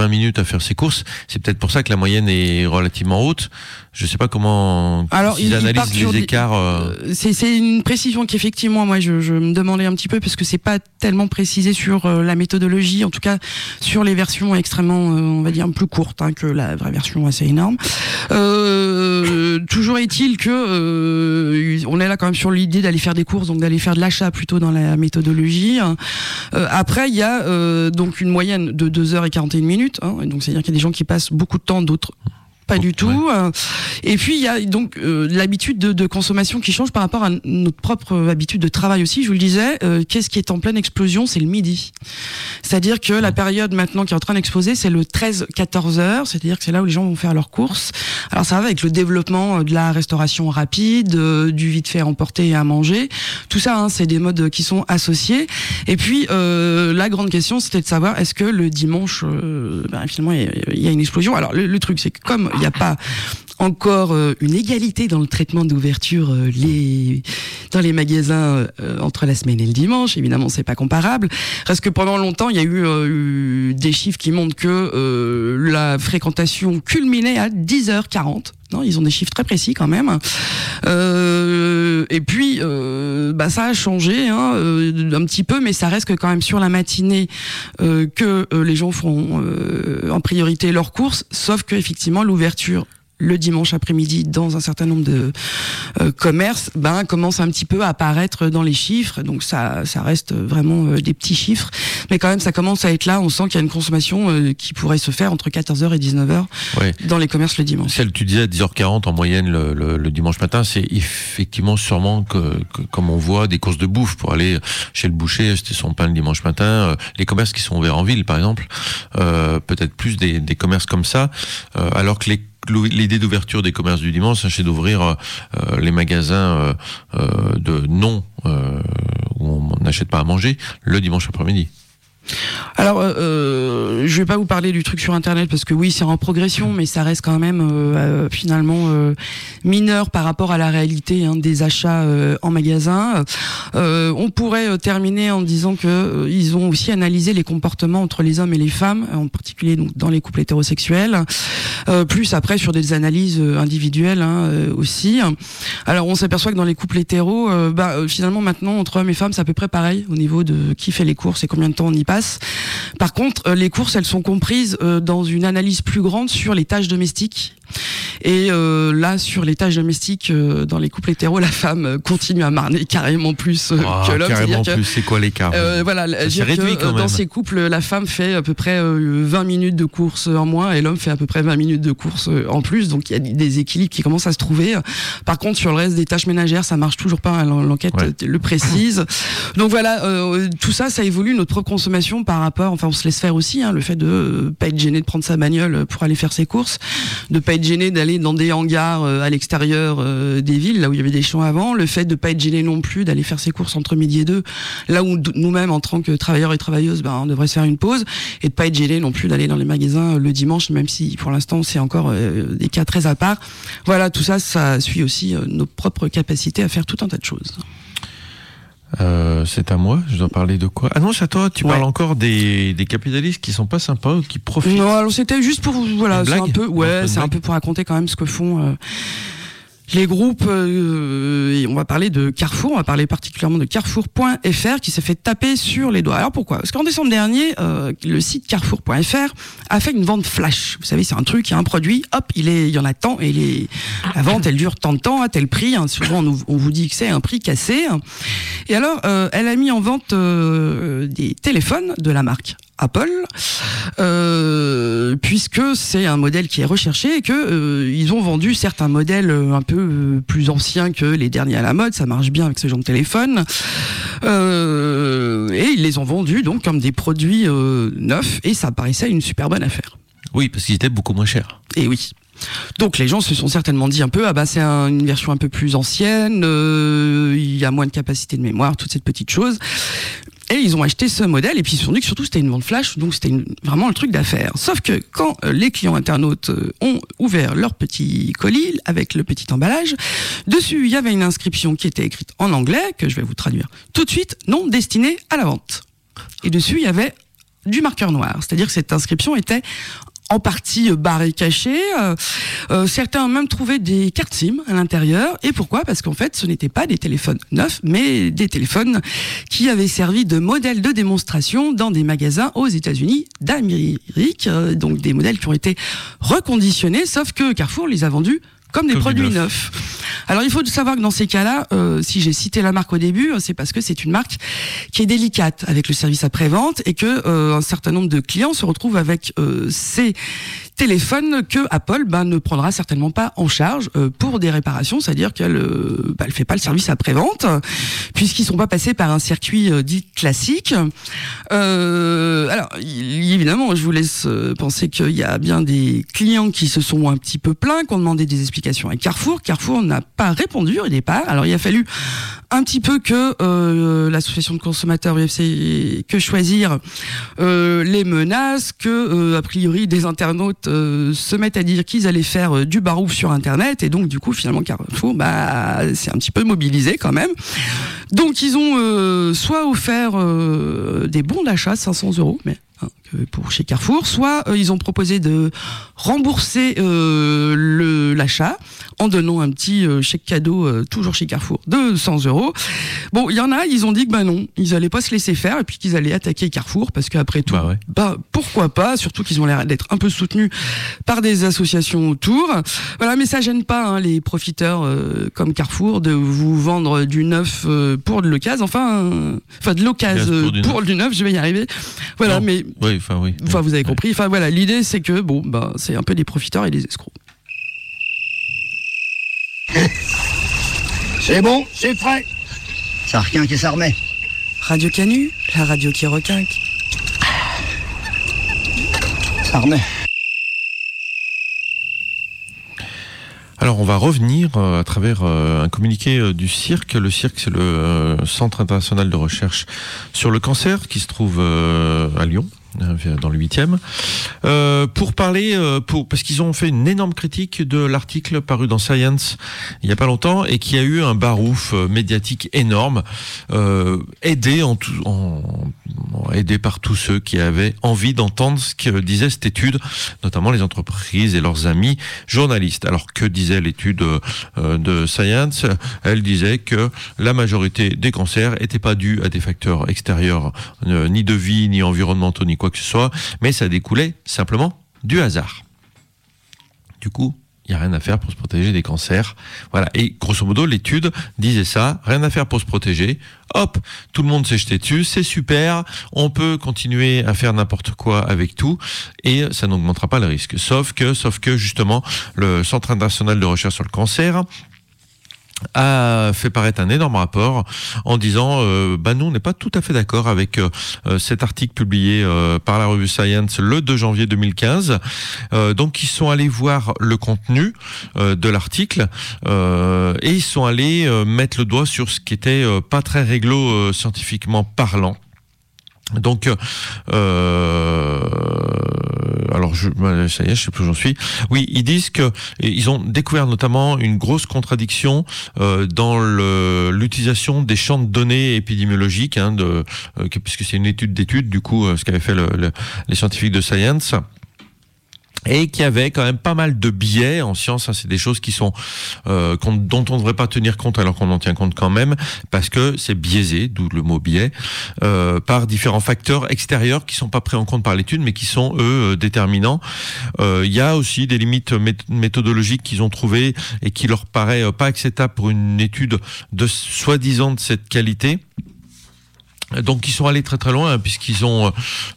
à faire ses courses. C'est peut-être pour ça que la moyenne est relativement haute. Je sais pas comment ils analysent les écarts. C'est une précision qu'effectivement, moi, je me demandais un petit peu, parce que c'est pas tellement précisé sur la méthodologie, en tout cas sur les versions extrêmement, on va dire, plus courtes, que la vraie version assez énorme. Toujours est-il que on est là quand même sur l'idée d'aller faire des courses, donc d'aller faire de l'achat plutôt dans la méthodologie. Après, il y a donc une moyenne de 2h41 minutes, donc c'est-à-dire qu'il y a des gens qui passent beaucoup de temps, d'autres pas du tout. Ouais. Et puis il y a donc l'habitude de consommation qui change par rapport à notre propre habitude de travail aussi. Je vous le disais, qu'est-ce qui est en pleine explosion? C'est le midi. C'est-à-dire que la période maintenant qui est en train d'exploser, c'est le 13-14 heures. C'est-à-dire que c'est là où les gens vont faire leurs courses. Alors ça va avec le développement de la restauration rapide, du vite fait à emporter et à manger. Tout ça, c'est des modes qui sont associés. Et puis la grande question, c'était de savoir est-ce que le dimanche, finalement, il y a une explosion. Alors le truc, c'est que comme il n'y a pas encore une égalité dans le traitement d'ouverture dans les magasins entre la semaine et le dimanche, évidemment c'est pas comparable. Parce que pendant longtemps il y a eu des chiffres qui montrent que la fréquentation culminait à 10h40. Non, ils ont des chiffres très précis quand même. Et puis, ça a changé un petit peu, mais ça reste que quand même sur la matinée que les gens feront en priorité leurs courses, sauf que effectivement l'ouverture le dimanche après-midi dans un certain nombre de commerces, commence un petit peu à apparaître dans les chiffres. Donc ça reste vraiment des petits chiffres, mais quand même ça commence à être là. On sent qu'il y a une consommation qui pourrait se faire entre 14h et 19h dans les commerces le dimanche. Celle tu disais à 10h40 en moyenne le dimanche matin, c'est effectivement sûrement que comme on voit des courses de bouffe pour aller chez le boucher acheter son pain le dimanche matin, les commerces qui sont ouverts en ville par exemple, peut-être plus des commerces comme ça, alors que l'idée d'ouverture des commerces du dimanche, c'est d'ouvrir les magasins de non où on n'achète pas à manger le dimanche après-midi. Alors, je vais pas vous parler du truc sur Internet parce que oui, c'est en progression, mais ça reste quand même finalement mineur par rapport à la réalité des achats en magasin. On pourrait terminer en disant que ils ont aussi analysé les comportements entre les hommes et les femmes, en particulier donc dans les couples hétérosexuels, plus après sur des analyses individuelles aussi. Alors, on s'aperçoit que dans les couples hétéros, finalement maintenant entre hommes et femmes, c'est à peu près pareil au niveau de qui fait les courses et combien de temps on y passe. Par contre, les courses, elles sont comprises dans une analyse plus grande sur les tâches domestiques. Et là, sur les tâches domestiques, dans les couples hétéros, la femme continue à marner carrément plus que l'homme. Carrément plus, c'est quoi l'écart? C'est réduit quand même. Dans ces couples, la femme fait à peu près 20 minutes de course en moins et l'homme fait à peu près 20 minutes de course en plus. Donc il y a des équilibres qui commencent à se trouver. Par contre, sur le reste des tâches ménagères, ça marche toujours pas. L'enquête le précise. Donc voilà, tout ça, ça évolue notre propre consommation par rapport. Enfin, on se laisse faire aussi. Le fait de pas être gêné de prendre sa bagnole pour aller faire ses courses, de pas être gêné d'aller dans des hangars à l'extérieur des villes, là où il y avait des champs avant, le fait de pas être gêné non plus d'aller faire ses courses entre midi et 2, là où nous-mêmes en tant que travailleurs et travailleuses, on devrait se faire une pause, et de pas être gêné non plus d'aller dans les magasins le dimanche, même si pour l'instant c'est encore des cas très à part. Voilà, tout ça, ça suit aussi nos propres capacités à faire tout un tas de choses. C'est à moi, je dois parler de quoi? Ah non, c'est à toi, tu parles encore des capitalistes qui sont pas sympas ou qui profitent. Non, alors c'était juste pour, c'est un peu, un peu pour raconter quand même ce que font les groupes. Et on va parler de Carrefour, on va parler particulièrement de Carrefour.fr qui s'est fait taper sur les doigts. Alors pourquoi? Parce qu'en décembre dernier, le site Carrefour.fr a fait une vente flash. Vous savez, c'est un truc, il y a un produit, hop, il y en a tant, et la vente, elle dure tant de temps, à tel prix. Souvent, on vous dit que c'est un prix cassé. Et alors, elle a mis en vente des téléphones de la marque Apple, puisque c'est un modèle qui est recherché et que ils ont vendu certains modèles un peu plus anciens que les derniers à la mode. Ça marche bien avec ce genre de téléphone, et ils les ont vendus donc comme des produits neufs, et ça paraissait une super bonne affaire. Oui, parce qu'ils étaient beaucoup moins chers. Et oui. Donc les gens se sont certainement dit un peu, c'est une version un peu plus ancienne, il y a moins de capacité de mémoire, toutes ces petites choses. Et ils ont acheté ce modèle, et puis ils se sont dit que surtout c'était une vente flash, donc c'était vraiment le truc d'affaires. Sauf que quand les clients internautes ont ouvert leur petit colis avec le petit emballage, dessus il y avait une inscription qui était écrite en anglais, que je vais vous traduire tout de suite, non destinée à la vente. Et dessus il y avait du marqueur noir, c'est-à-dire que cette inscription était en partie barrés, cachés. Certains ont même trouvé des cartes SIM à l'intérieur. Et pourquoi ? Parce qu'en fait, ce n'étaient pas des téléphones neufs, mais des téléphones qui avaient servi de modèle de démonstration dans des magasins aux États-Unis d'Amérique. Donc des modèles qui ont été reconditionnés, sauf que Carrefour les a vendus comme des produits neufs. Alors il faut savoir que dans ces cas-là, si j'ai cité la marque au début, c'est parce que c'est une marque qui est délicate avec le service après-vente et que un certain nombre de clients se retrouvent avec ces téléphones que Apple ne prendra certainement pas en charge pour des réparations, c'est-à-dire qu'elle elle fait pas le service après-vente puisqu'ils sont pas passés par un circuit dit classique. Alors évidemment, je vous laisse penser qu'il y a bien des clients qui se sont un petit peu plaints, qui ont demandé des explications à Carrefour. Carrefour n'a pas répondu au départ. Alors il a fallu un petit peu que l'association de consommateurs UFC que choisir les menaces, que a priori des internautes se mettent à dire qu'ils allaient faire du barouf sur Internet, et donc du coup finalement Carrefour c'est un petit peu mobilisé quand même. Donc ils ont soit offert des bons d'achat 500 €, mais pour chez Carrefour, soit ils ont proposé de rembourser l'achat en donnant un petit chèque cadeau toujours chez Carrefour de 100 €. Bon, il y en a, ils ont dit que non, ils allaient pas se laisser faire et puis qu'ils allaient attaquer Carrefour parce qu'après tout, pourquoi pas, surtout qu'ils ont l'air d'être un peu soutenus par des associations autour. Voilà, mais ça gêne pas les profiteurs comme Carrefour de vous vendre du neuf pour de l'occasion, enfin de l'occasion pour du neuf, je vais y arriver. Voilà, non, mais vous avez compris. Enfin voilà, l'idée c'est que c'est un peu des profiteurs et des escrocs. C'est bon, c'est frais. Ça requinque et ça remet. Radio Canu, la radio qui requinque. Ça remet. Alors on va revenir à travers un communiqué du CIRC. Le CIRC, c'est le Centre international de recherche sur le cancer qui se trouve à Lyon, dans le 8e, pour parler, parce qu'ils ont fait une énorme critique de l'article paru dans Science il y a pas longtemps et qui a eu un barouf médiatique énorme, aidé par tous ceux qui avaient envie d'entendre ce que disait cette étude, notamment les entreprises et leurs amis journalistes. Alors que disait l'étude de Science ? Elle disait que la majorité des cancers n'étaient pas dus à des facteurs extérieurs, ni de vie, ni environnementaux, ni quoi que ce soit, mais ça découlait simplement du hasard. Du coup, il n'y a rien à faire pour se protéger des cancers. Voilà. Et grosso modo, l'étude disait ça, rien à faire pour se protéger. Hop, tout le monde s'est jeté dessus, c'est super, on peut continuer à faire n'importe quoi avec tout, et ça n'augmentera pas le risque. Sauf que justement, le Centre international de recherche sur le cancer a fait paraître un énorme rapport en disant nous on n'est pas tout à fait d'accord avec cet article publié par la revue Science le 2 janvier 2015. Donc ils sont allés voir le contenu de l'article et ils sont allés mettre le doigt sur ce qui était pas très réglo scientifiquement parlant. Donc, alors ça y est, je sais plus où j'en suis. Oui, ils disent que ils ont découvert notamment une grosse contradiction dans l'utilisation des champs de données épidémiologiques, puisque c'est une étude d'études, du coup, ce qu'avaient fait les scientifiques de Science. Et qu'il y avait quand même pas mal de biais en science. C'est des choses qui sont dont on ne devrait pas tenir compte alors qu'on en tient compte quand même, parce que c'est biaisé, d'où le mot biais, par différents facteurs extérieurs qui sont pas pris en compte par l'étude, mais qui sont eux déterminants. Il y a aussi des limites méthodologiques qu'ils ont trouvées et qui leur paraît pas acceptable pour une étude de soi-disant de cette qualité. Donc ils sont allés très très loin puisqu'ils ont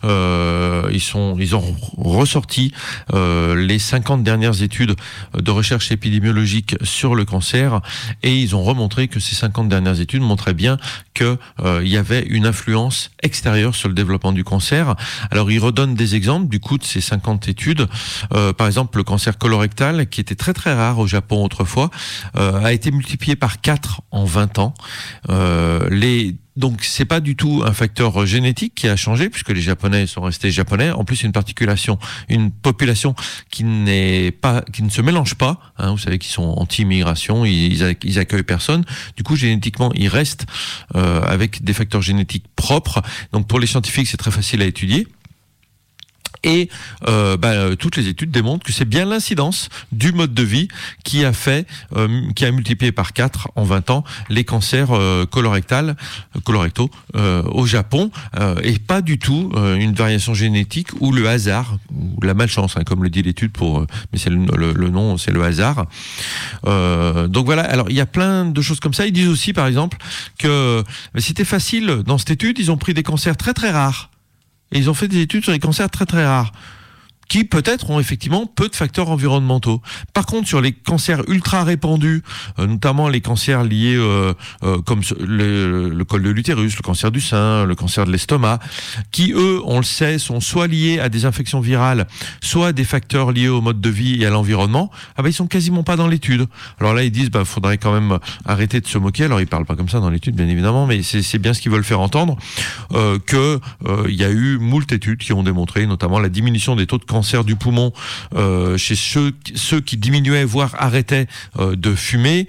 ressorti les 50 dernières études de recherche épidémiologique sur le cancer, et ils ont remontré que ces 50 dernières études montraient bien que il y avait une influence extérieure sur le développement du cancer. Alors ils redonnent des exemples du coup de ces 50 études. Par exemple, le cancer colorectal, qui était très très rare au Japon autrefois, a été multiplié par 4 en 20 ans. Donc c'est pas du tout un facteur génétique qui a changé, puisque les Japonais sont restés japonais. En plus, une population qui ne se mélange pas. Vous savez qu'ils sont anti-immigration, ils accueillent personne. Du coup, génétiquement, ils restent avec des facteurs génétiques propres. Donc pour les scientifiques, c'est très facile à étudier. Et toutes les études démontrent que c'est bien l'incidence du mode de vie qui a multiplié par 4 en 20 ans les cancers colorectaux au Japon, et pas du tout une variation génétique ou le hasard ou la malchance, comme le dit l'étude, mais c'est le nom, c'est le hasard. Donc voilà. Alors il y a plein de choses comme ça. Ils disent aussi, par exemple, que c'était facile dans cette étude. Ils ont pris des cancers très très rares. Et ils ont fait des études sur les cancers très très rares, qui peut-être ont effectivement peu de facteurs environnementaux. Par contre, sur les cancers ultra répandus, notamment les cancers liés comme le col de l'utérus, le cancer du sein, le cancer de l'estomac, qui eux, on le sait, sont soit liés à des infections virales, soit à des facteurs liés au mode de vie et à l'environnement, ils sont quasiment pas dans l'étude. Alors là, ils disent, faudrait quand même arrêter de se moquer. Alors ils parlent pas comme ça dans l'étude, bien évidemment, mais c'est bien ce qu'ils veulent faire entendre, que il y a eu moult études qui ont démontré, notamment la diminution des taux de cancer du poumon chez ceux qui diminuaient, voire arrêtaient de fumer.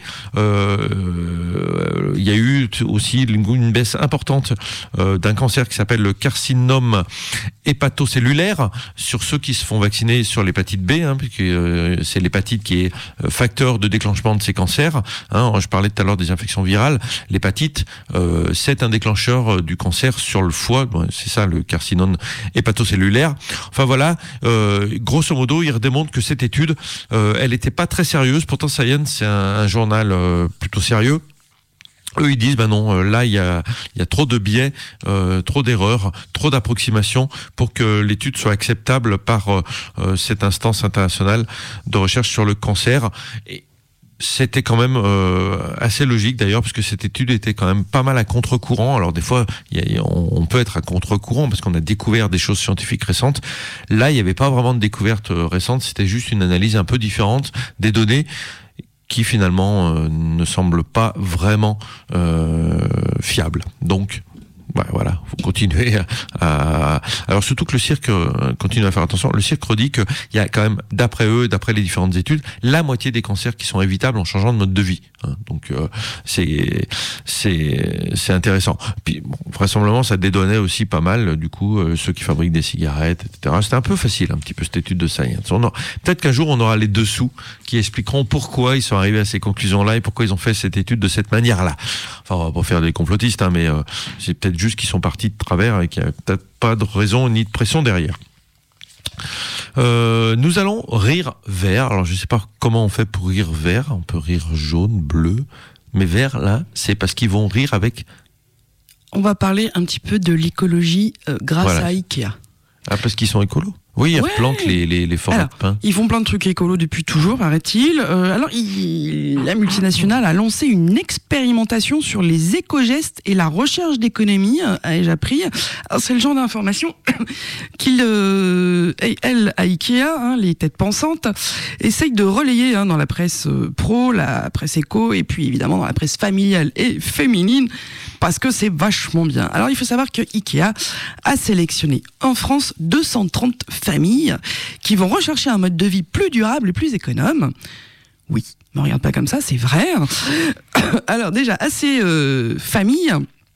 Il y a eu aussi une baisse importante d'un cancer qui s'appelle le carcinome hépatocellulaire sur ceux qui se font vacciner sur l'hépatite B, puisque c'est l'hépatite qui est facteur de déclenchement de ces cancers. Je parlais tout à l'heure des infections virales. L'hépatite, c'est un déclencheur du cancer sur le foie. C'est ça, le carcinome hépatocellulaire. Enfin voilà. Grosso modo, il démontre que cette étude, elle n'était pas très sérieuse. Pourtant, Science, c'est un journal plutôt sérieux. Eux, ils disent, non, là, il y a trop de biais, trop d'erreurs, trop d'approximations pour que l'étude soit acceptable par cette instance internationale de recherche sur le cancer. Et c'était quand même assez logique d'ailleurs, parce que cette étude était quand même pas mal à contre-courant. Alors des fois, on peut être à contre-courant parce qu'on a découvert des choses scientifiques récentes. Là, il n'y avait pas vraiment de découverte récente, c'était juste une analyse un peu différente des données qui finalement ne semblent pas vraiment fiables. Donc voilà, faut continuer alors surtout que le cirque continue à faire attention. Le cirque redit qu'il y a quand même, d'après eux, d'après les différentes études, la moitié des cancers qui sont évitables en changeant de mode de vie. Donc c'est intéressant. Puis vraisemblablement ça dédonnait aussi pas mal du coup ceux qui fabriquent des cigarettes, etc. C'était un peu facile un petit peu cette étude de Science. Peut-être qu'un jour on aura les dessous qui expliqueront pourquoi ils sont arrivés à ces conclusions-là et pourquoi ils ont fait cette étude de cette manière-là. Enfin, on va pas faire des complotistes, mais c'est peut-être juste qu'ils sont partis de travers et qu'il n'y a peut-être pas de raison ni de pression derrière. Nous allons rire vert. Alors je ne sais pas comment on fait pour rire vert. On peut rire jaune, bleu, mais vert là, c'est parce qu'ils vont rire avec. On va parler un petit peu de l'écologie grâce à Ikea. Parce qu'ils sont écolos. Oui, ils replantent les forêts de pins. Ils font plein de trucs écolos depuis toujours, paraît-il. La multinationale a lancé une expérimentation sur les éco-gestes et la recherche d'économie, ai-je appris. Alors, c'est le genre d'information elle, à Ikea, les têtes pensantes, essayent de relayer dans la presse pro, la presse éco, et puis évidemment dans la presse familiale et féminine, parce que c'est vachement bien. Alors, il faut savoir que Ikea a sélectionné en France 230 familles qui vont rechercher un mode de vie plus durable et plus économe. Oui, ne me regarde pas comme ça, c'est vrai. Alors déjà, à ces familles,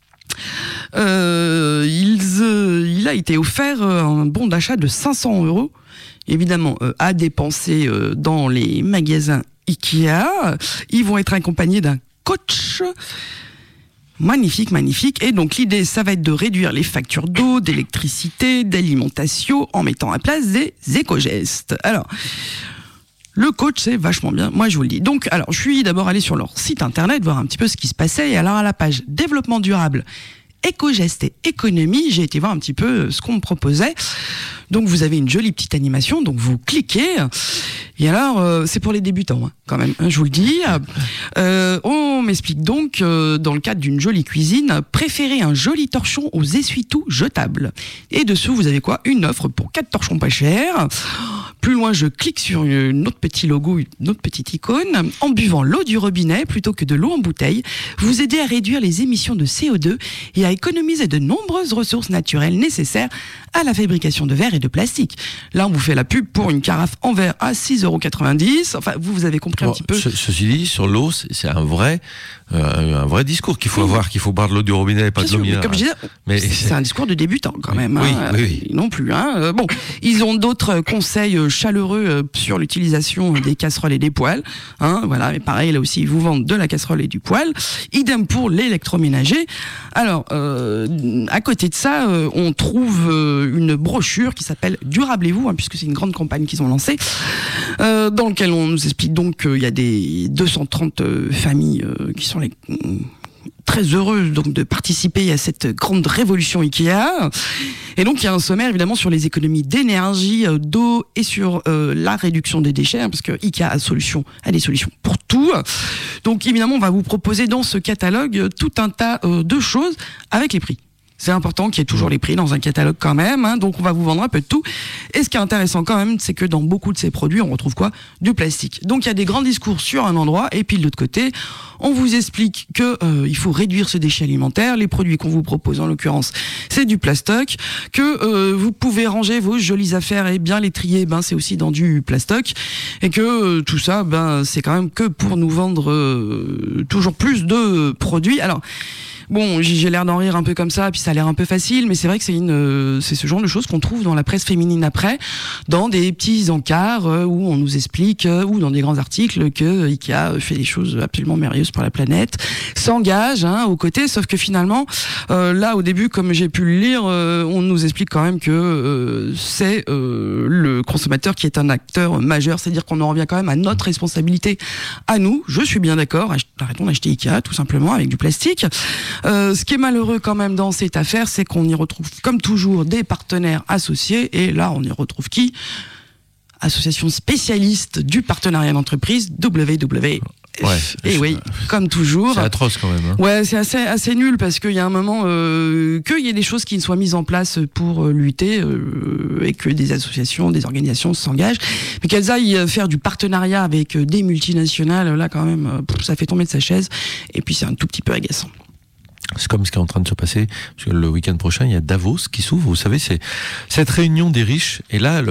il a été offert un bon d'achat de 500 €, évidemment à dépenser dans les magasins Ikea. Ils vont être accompagnés d'un coach. Magnifique, magnifique. Et donc l'idée, ça va être de réduire les factures d'eau, d'électricité, d'alimentation en mettant en place des éco-gestes. Alors, le coach, c'est vachement bien, moi je vous le dis. Donc, alors, je suis d'abord allé sur leur site internet, voir un petit peu ce qui se passait. Et alors, à la page développement durable, éco-gestes et économie, j'ai été voir un petit peu ce qu'on me proposait. Donc, vous avez une jolie petite animation, donc vous cliquez. Et alors, c'est pour les débutants, quand même, je vous le dis. On m'explique donc, dans le cadre d'une jolie cuisine, préférez un joli torchon aux essuie-tout jetables. Et dessous, vous avez quoi ? Une offre pour 4 torchons pas chers. Plus loin, je clique sur un autre petit logo, une autre petite icône. En buvant l'eau du robinet plutôt que de l'eau en bouteille, vous aidez à réduire les émissions de CO2 et à économiser de nombreuses ressources naturelles nécessaires à la fabrication de verre et de plastique. Là, on vous fait la pub pour une carafe en verre à 6,90 €. Enfin, vous avez compris un petit peu. Ceci dit, sur l'eau, c'est un vrai un vrai discours qu'il faut avoir, qu'il faut boire de l'eau du robinet et pas de l'eau minérale. Comme je disais, mais c'est un discours de débutant quand même. Oui. Non plus. Bon, ils ont d'autres conseils chaleureux sur l'utilisation des casseroles et des poêles. Voilà, mais pareil, là aussi, ils vous vendent de la casserole et du poêle. Idem pour l'électroménager. Alors, à côté de ça, on trouve une brochure qui s'appelle Durablez-vous, puisque c'est une grande campagne qu'ils ont lancée, dans laquelle on nous explique donc qu'il y a des 230 familles qui sont très heureuses donc de participer à cette grande révolution Ikea. Et donc il y a un sommaire évidemment sur les économies d'énergie, d'eau et sur la réduction des déchets, parce que Ikea a des solutions pour tout. Donc évidemment on va vous proposer dans ce catalogue tout un tas de choses avec les prix. C'est important qu'il y ait toujours les prix dans un catalogue quand même, donc on va vous vendre un peu de tout. Et ce qui est intéressant quand même, c'est que dans beaucoup de ces produits, on retrouve quoi ? Du plastique. Donc il y a des grands discours sur un endroit, et puis de l'autre côté, on vous explique que il faut réduire ce déchet alimentaire. Les produits qu'on vous propose, en l'occurrence, c'est du plastoc, que vous pouvez ranger vos jolies affaires et bien les trier, c'est aussi dans du plastoc, et que tout ça, c'est quand même que pour nous vendre toujours plus de produits. Alors, bon, j'ai l'air d'en rire un peu comme ça, puis ça a l'air un peu facile, mais c'est vrai que c'est ce genre de choses qu'on trouve dans la presse féminine après, dans des petits encarts où on nous explique, ou dans des grands articles, que Ikea fait des choses absolument merveilleuses pour la planète, s'engage aux côtés, sauf que finalement, là au début, comme j'ai pu le lire, on nous explique quand même que c'est le consommateur qui est un acteur majeur, c'est-à-dire qu'on en revient quand même à notre responsabilité, à nous. Je suis bien d'accord, arrêtons d'acheter Ikea tout simplement avec du plastique. Ce qui est malheureux quand même dans cette affaire, c'est qu'on y retrouve comme toujours des partenaires associés, et là on y retrouve qui ? Association spécialiste du partenariat d'entreprise, WWF. Et oui, comme toujours. C'est atroce quand même. Ouais, c'est assez nul, parce qu'il y a un moment qu'il y ait des choses qui soient mises en place pour lutter, et que des associations, des organisations s'engagent, mais qu'elles aillent faire du partenariat avec des multinationales, là quand même, ça fait tomber de sa chaise, et puis c'est un tout petit peu agaçant. C'est comme ce qui est en train de se passer, parce que le week-end prochain, il y a Davos qui s'ouvre. Vous savez, c'est cette réunion des riches. Et là,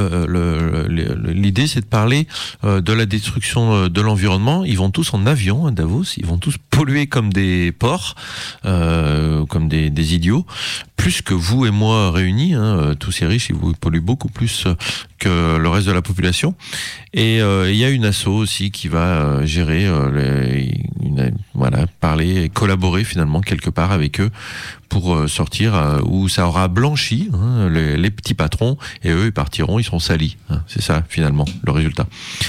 l'idée, c'est de parler de la destruction de l'environnement. Ils vont tous en avion à Davos. Ils vont tous polluer comme des porcs, comme des idiots. Plus que vous et moi réunis, tous ces riches, ils vous polluent beaucoup plus que le reste de la population. Et il y a une asso aussi qui va gérer, parler et collaborer finalement quelque part avec eux pour sortir où ça aura blanchi les petits patrons, et eux ils partiront, ils seront salis. C'est ça finalement le résultat.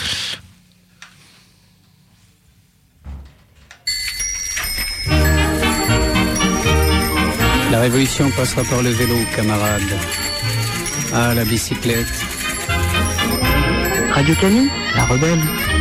La révolution passera par le vélo, camarades. Ah, la bicyclette. Radio Canu, la rebelle.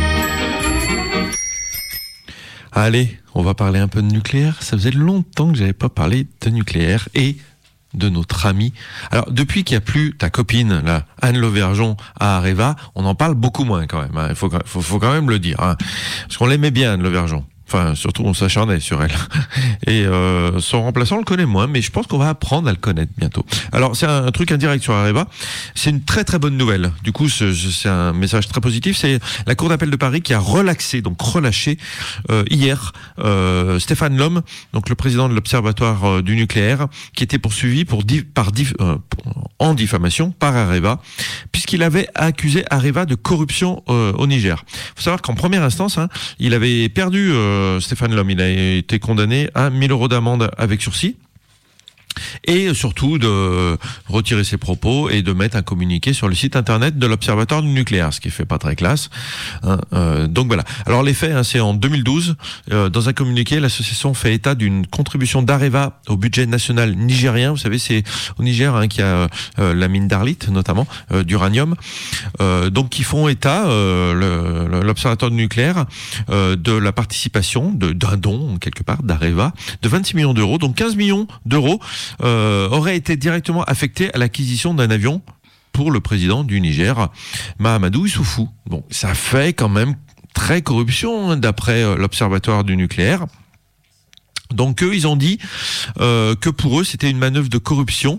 Allez, on va parler un peu de nucléaire. Ça faisait longtemps que j'avais pas parlé de nucléaire et de notre ami. Alors, depuis qu'il n'y a plus ta copine, là, Anne Lauvergeon, à Areva, on en parle beaucoup moins quand même. Il faut quand même le dire. Parce qu'on l'aimait bien, Anne Lauvergeon. Enfin, surtout, on s'acharnait sur elle. Et son remplaçant, on le connaît moins, mais je pense qu'on va apprendre à le connaître bientôt. Alors, c'est un truc indirect sur Areva. C'est une très très bonne nouvelle. Du coup, c'est un message très positif. C'est la Cour d'appel de Paris qui a relâché hier Stéphane Lhomme, donc le président de l'Observatoire du nucléaire, qui était poursuivi en diffamation par Areva, puisqu'il avait accusé Areva de corruption au Niger. Il faut savoir qu'en première instance, il avait perdu Stéphane Lhomme, il a été condamné à 1 000 € d'amende avec sursis. Et surtout de retirer ses propos et de mettre un communiqué sur le site internet de l'Observatoire du nucléaire, ce qui fait pas très classe. Donc voilà. Alors les faits, c'est en 2012. Dans un communiqué, l'association fait état d'une contribution d'Areva au budget national nigérien. Vous savez, c'est au Niger qu'il y a la mine d'Arlit, notamment d'uranium. Donc ils font état, l'Observatoire du nucléaire, de la participation d'un don quelque part d'Areva de 26 millions d'euros. Donc 15 millions d'euros aurait été directement affecté à l'acquisition d'un avion pour le président du Niger, Mahamadou Issoufou. Bon, ça fait quand même très corruption, d'après l'Observatoire du nucléaire. Donc eux, ils ont dit que pour eux, c'était une manœuvre de corruption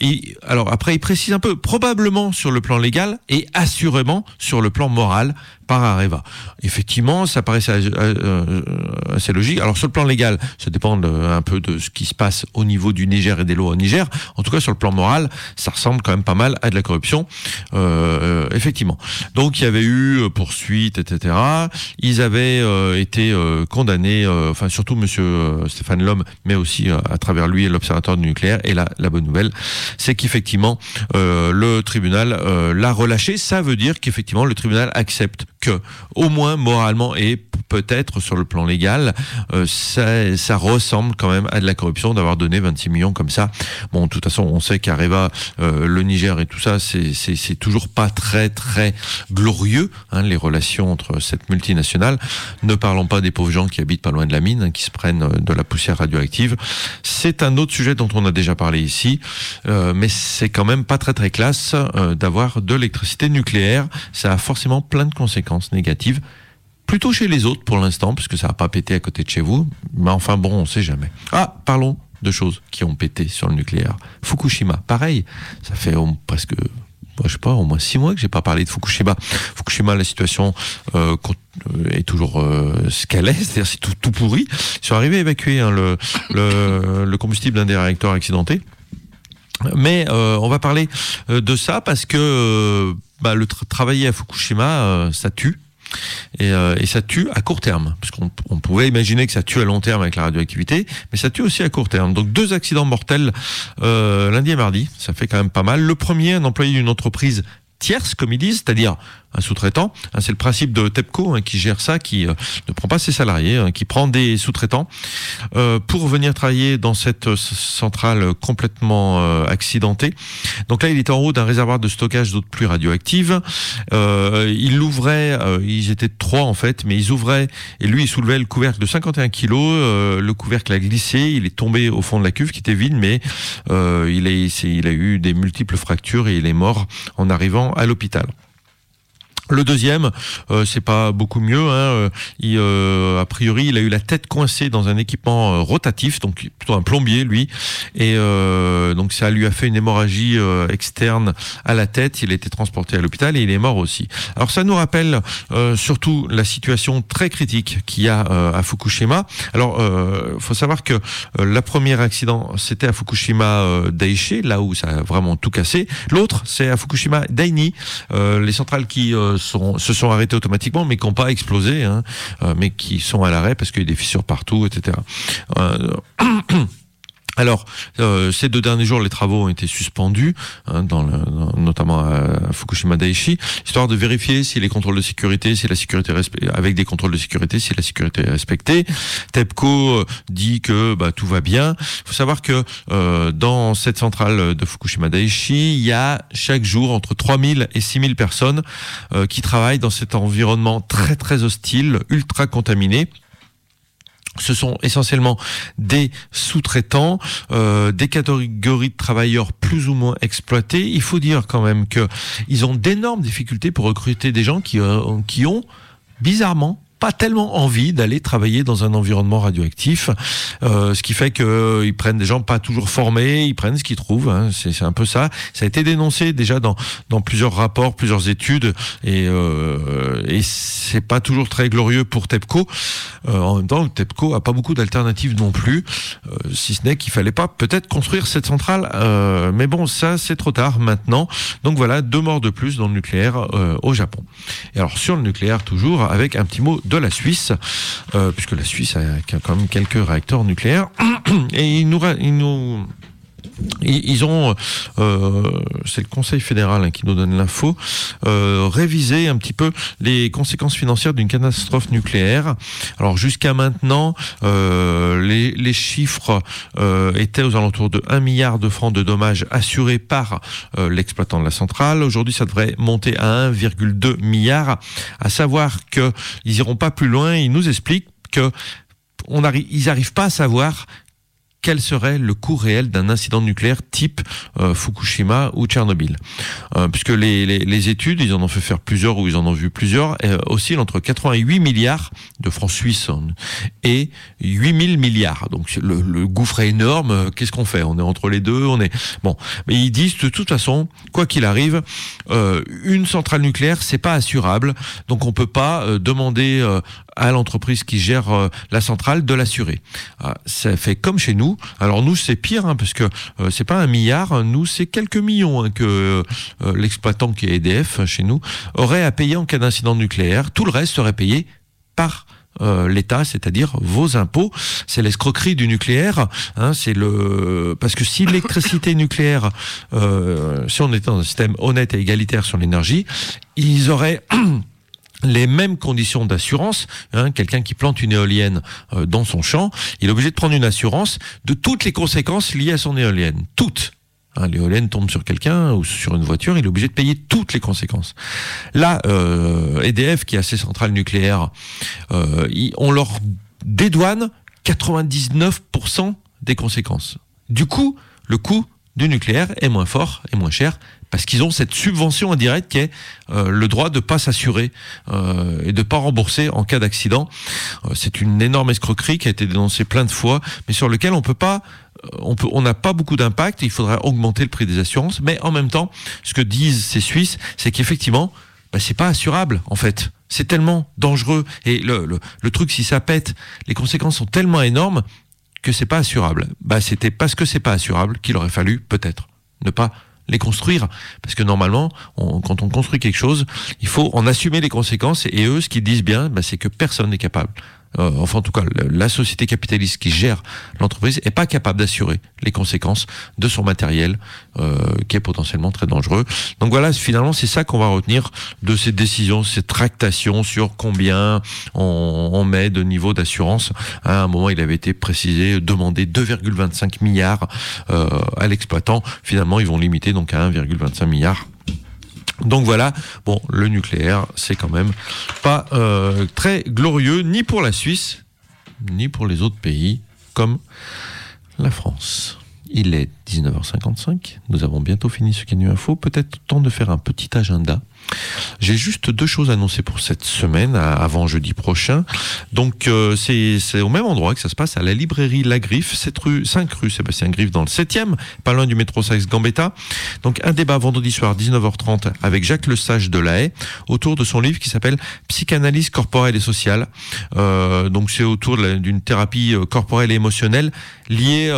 alors après, il précise un peu, probablement sur le plan légal et assurément sur le plan moral par Areva. Effectivement, ça paraissait assez logique. Alors sur le plan légal, ça dépend un peu de ce qui se passe au niveau du Niger et des lois au Niger. En tout cas, sur le plan moral, ça ressemble quand même pas mal à de la corruption, effectivement. Donc il y avait eu poursuite, etc. Ils avaient été condamnés, enfin surtout Monsieur Stéphane Lhomme, mais aussi à travers lui l'Observatoire du nucléaire. Et là, la bonne nouvelle, c'est qu'effectivement le tribunal l'a relâché. Ça veut dire qu'effectivement le tribunal accepte que, au moins moralement et peut-être sur le plan légal, ça ressemble quand même à de la corruption d'avoir donné 26 millions comme ça. Bon, de toute façon, on sait qu'Areva, le Niger et tout ça, c'est toujours pas très très glorieux, hein, les relations entre cette multinationale. Ne parlons pas des pauvres gens qui habitent pas loin de la mine, hein, qui se prennent de la poussière radioactive. C'est un autre sujet dont on a déjà parlé ici, mais c'est quand même pas très très classe d'avoir de l'électricité nucléaire. Ça a forcément plein de conséquences négatives, plutôt chez les autres pour l'instant, puisque ça n'a pas pété à côté de chez vous, mais enfin bon, on sait jamais. Ah, parlons de choses qui ont pété sur le nucléaire. Fukushima, pareil, ça fait presque, je sais pas, au moins 6 mois que j'ai pas parlé de Fukushima. Fukushima, la situation est toujours ce qu'elle est, c'est-à-dire c'est tout pourri. Ils sont arrivés à évacuer le combustible d'un des réacteurs accidentés. Mais on va parler de ça parce que travailler à Fukushima, ça tue. Et ça tue à court terme, parce qu'on pouvait imaginer que ça tue à long terme avec la radioactivité, mais ça tue aussi à court terme. Donc 2 accidents mortels lundi et mardi, ça fait quand même pas mal. Le premier, un employé d'une entreprise tierce, comme ils disent, c'est-à-dire un sous-traitant. C'est le principe de TEPCO qui gère ça, qui ne prend pas ses salariés, qui prend des sous-traitants pour venir travailler dans cette centrale complètement accidentée. Donc là, il était en haut d'un réservoir de stockage d'eau de pluie radioactive. Il l'ouvrait, ils étaient 3 en fait, mais ils ouvraient et lui, il soulevait le couvercle de 51 kilos. Le couvercle a glissé, il est tombé au fond de la cuve qui était vide, mais il a eu des multiples fractures et il est mort en arrivant à l'hôpital. Le deuxième, c'est pas beaucoup mieux. A priori, il a eu la tête coincée dans un équipement rotatif, donc plutôt un plombier, lui. Et donc ça lui a fait une hémorragie externe à la tête. Il a été transporté à l'hôpital et il est mort aussi. Alors ça nous rappelle surtout la situation très critique qu'il y a à Fukushima. Alors, faut savoir que le premier accident, c'était à Fukushima Daiichi, là où ça a vraiment tout cassé. L'autre, c'est à Fukushima Daini, les centrales qui se sont arrêtés automatiquement, mais qui n'ont pas explosé, mais qui sont à l'arrêt parce qu'il y a des fissures partout, etc. Alors, ces 2 derniers jours, les travaux ont été suspendus, notamment à Fukushima Daiichi, histoire de vérifier si les contrôles de sécurité, si la sécurité avec des contrôles de sécurité, si la sécurité est respectée. TEPCO dit que tout va bien. Il faut savoir que dans cette centrale de Fukushima Daiichi, il y a chaque jour entre 3000 et 6000 personnes qui travaillent dans cet environnement très très hostile, ultra contaminé. Ce sont essentiellement des sous-traitants, des catégories de travailleurs plus ou moins exploités. Il faut dire quand même que ils ont d'énormes difficultés pour recruter des gens qui ont bizarrement pas tellement envie d'aller travailler dans un environnement radioactif, ce qui fait que ils prennent des gens pas toujours formés, ils prennent ce qu'ils trouvent, c'est un peu ça. Ça a été dénoncé déjà dans plusieurs rapports, plusieurs études, et c'est pas toujours très glorieux pour TEPCO. En même temps, TEPCO a pas beaucoup d'alternatives non plus, si ce n'est qu'il fallait pas peut-être construire cette centrale, mais bon, ça c'est trop tard maintenant. Donc voilà, 2 morts de plus dans le nucléaire au Japon. Et alors sur le nucléaire toujours, avec un petit mot de la Suisse, puisque la Suisse a quand même quelques réacteurs nucléaires, et ils ont, c'est le Conseil fédéral qui nous donne l'info, révisé un petit peu les conséquences financières d'une catastrophe nucléaire. Alors jusqu'à maintenant, les chiffres étaient aux alentours de 1 milliard de francs de dommages assurés par l'exploitant de la centrale. Aujourd'hui, ça devrait monter à 1,2 milliard. À savoir que ils iront pas plus loin. Ils nous expliquent que ils n'arrivent pas à savoir quel serait le coût réel d'un incident nucléaire type Fukushima ou Tchernobyl. Puisque les études, ils en ont fait faire plusieurs ou ils en ont vu plusieurs, oscillent entre 88 milliards de francs suisses et 8000 milliards. Donc le gouffre est énorme. Qu'est-ce qu'on fait? On est entre les deux. Bon. Mais ils disent de toute façon, quoi qu'il arrive, une centrale nucléaire, c'est pas assurable. Donc on peut pas demander à l'entreprise qui gère la centrale de l'assurer. Ça fait comme chez nous. Alors nous c'est pire parce que c'est pas 1 milliard, nous c'est quelques millions que l'exploitant qui est EDF chez nous aurait à payer en cas d'incident nucléaire. Tout le reste serait payé par l'État, c'est-à-dire vos impôts. C'est l'escroquerie du nucléaire, parce que si l'électricité nucléaire, si on était dans un système honnête et égalitaire sur l'énergie, ils auraient les mêmes conditions d'assurance. Quelqu'un qui plante une éolienne dans son champ, il est obligé de prendre une assurance de toutes les conséquences liées à son éolienne. Toutes. L'éolienne tombe sur quelqu'un ou sur une voiture, il est obligé de payer toutes les conséquences. Là, EDF, qui a ses centrales nucléaires, on leur dédouane 99% des conséquences. Du coup, le coût du nucléaire est moins fort et moins cher, parce qu'ils ont cette subvention indirecte qui est le droit de pas s'assurer et de pas rembourser en cas d'accident. C'est une énorme escroquerie qui a été dénoncée plein de fois, mais sur lequel on n'a pas beaucoup d'impact. Il faudrait augmenter le prix des assurances, mais en même temps, ce que disent ces Suisses, c'est qu'effectivement, c'est pas assurable en fait. C'est tellement dangereux et le truc, si ça pète, les conséquences sont tellement énormes que c'est pas assurable. C'était parce que c'est pas assurable qu'il aurait fallu peut-être ne pas les construire, parce que normalement, quand on construit quelque chose, il faut en assumer les conséquences, et eux, ce qu'ils disent bien, c'est que personne n'est capable. Enfin, en tout cas, la société capitaliste qui gère l'entreprise est pas capable d'assurer les conséquences de son matériel, qui est potentiellement très dangereux. Donc voilà, finalement, c'est ça qu'on va retenir de ces décisions, ces tractations sur combien on met de niveau d'assurance. À un moment, il avait été précisé, demandé 2,25 milliards à l'exploitant. Finalement, ils vont limiter donc à 1,25 milliard. Donc voilà, bon, le nucléaire, c'est quand même pas très glorieux, ni pour la Suisse, ni pour les autres pays, comme la France. Il est 19h55, nous avons bientôt fini ce Canu Info, peut-être temps de faire un petit agenda. J'ai juste 2 choses à annoncer pour cette semaine, avant jeudi prochain. Donc c'est au même endroit que ça se passe, à la librairie La Griffe, 5 rue Sébastien Griffe, dans le 7e, pas loin du métro Saxe-Gambetta. Donc un débat vendredi soir 19h30 avec Jacques Lesage de La Haye, autour de son livre qui s'appelle Psychanalyse corporelle et sociale. Donc c'est autour d'une thérapie corporelle et émotionnelle liée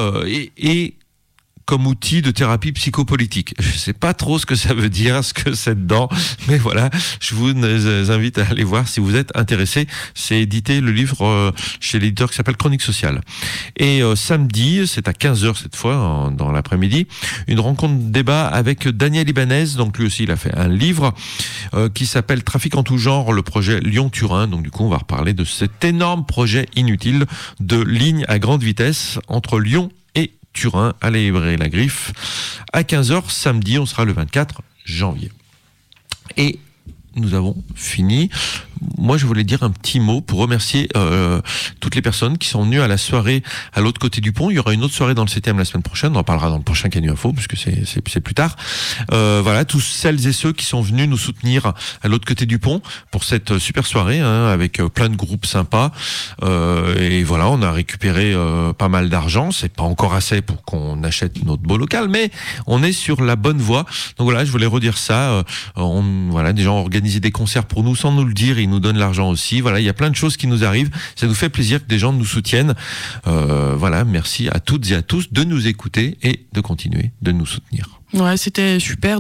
et comme outil de thérapie psychopolitique. Je sais pas trop ce que ça veut dire, ce que c'est dedans, mais voilà, je vous invite à aller voir si vous êtes intéressé. C'est édité, le livre, chez l'éditeur qui s'appelle Chronique Sociale. Et samedi, c'est à 15h cette fois, dans l'après-midi, une rencontre débat avec Daniel Ibanez. Donc lui aussi, il a fait un livre qui s'appelle Trafic en tout genre, le projet Lyon-Turin. Donc du coup, on va reparler de cet énorme projet inutile de ligne à grande vitesse entre Lyon et Turin, à la librairie La Griffe, à 15h samedi, on sera le 24 janvier. Et nous avons fini. Moi, je voulais dire un petit mot pour remercier toutes les personnes qui sont venues à la soirée à l'autre côté du pont. Il y aura une autre soirée dans le 7e la semaine prochaine. On en parlera dans le prochain Canu Info, puisque c'est plus tard. Voilà, tous celles et ceux qui sont venus nous soutenir à l'autre côté du pont pour cette super soirée, avec plein de groupes sympas. Et voilà, on a récupéré pas mal d'argent. C'est pas encore assez pour qu'on achète notre beau local, mais on est sur la bonne voie. Donc voilà, je voulais redire ça. Voilà, des gens ont organisé des concerts pour nous sans nous le dire. Ils nous donnent l'argent aussi. Voilà, il y a plein de choses qui nous arrivent. Ça nous fait plaisir que des gens nous soutiennent. Voilà, merci à toutes et à tous de nous écouter et de continuer de nous soutenir. Ouais, c'était super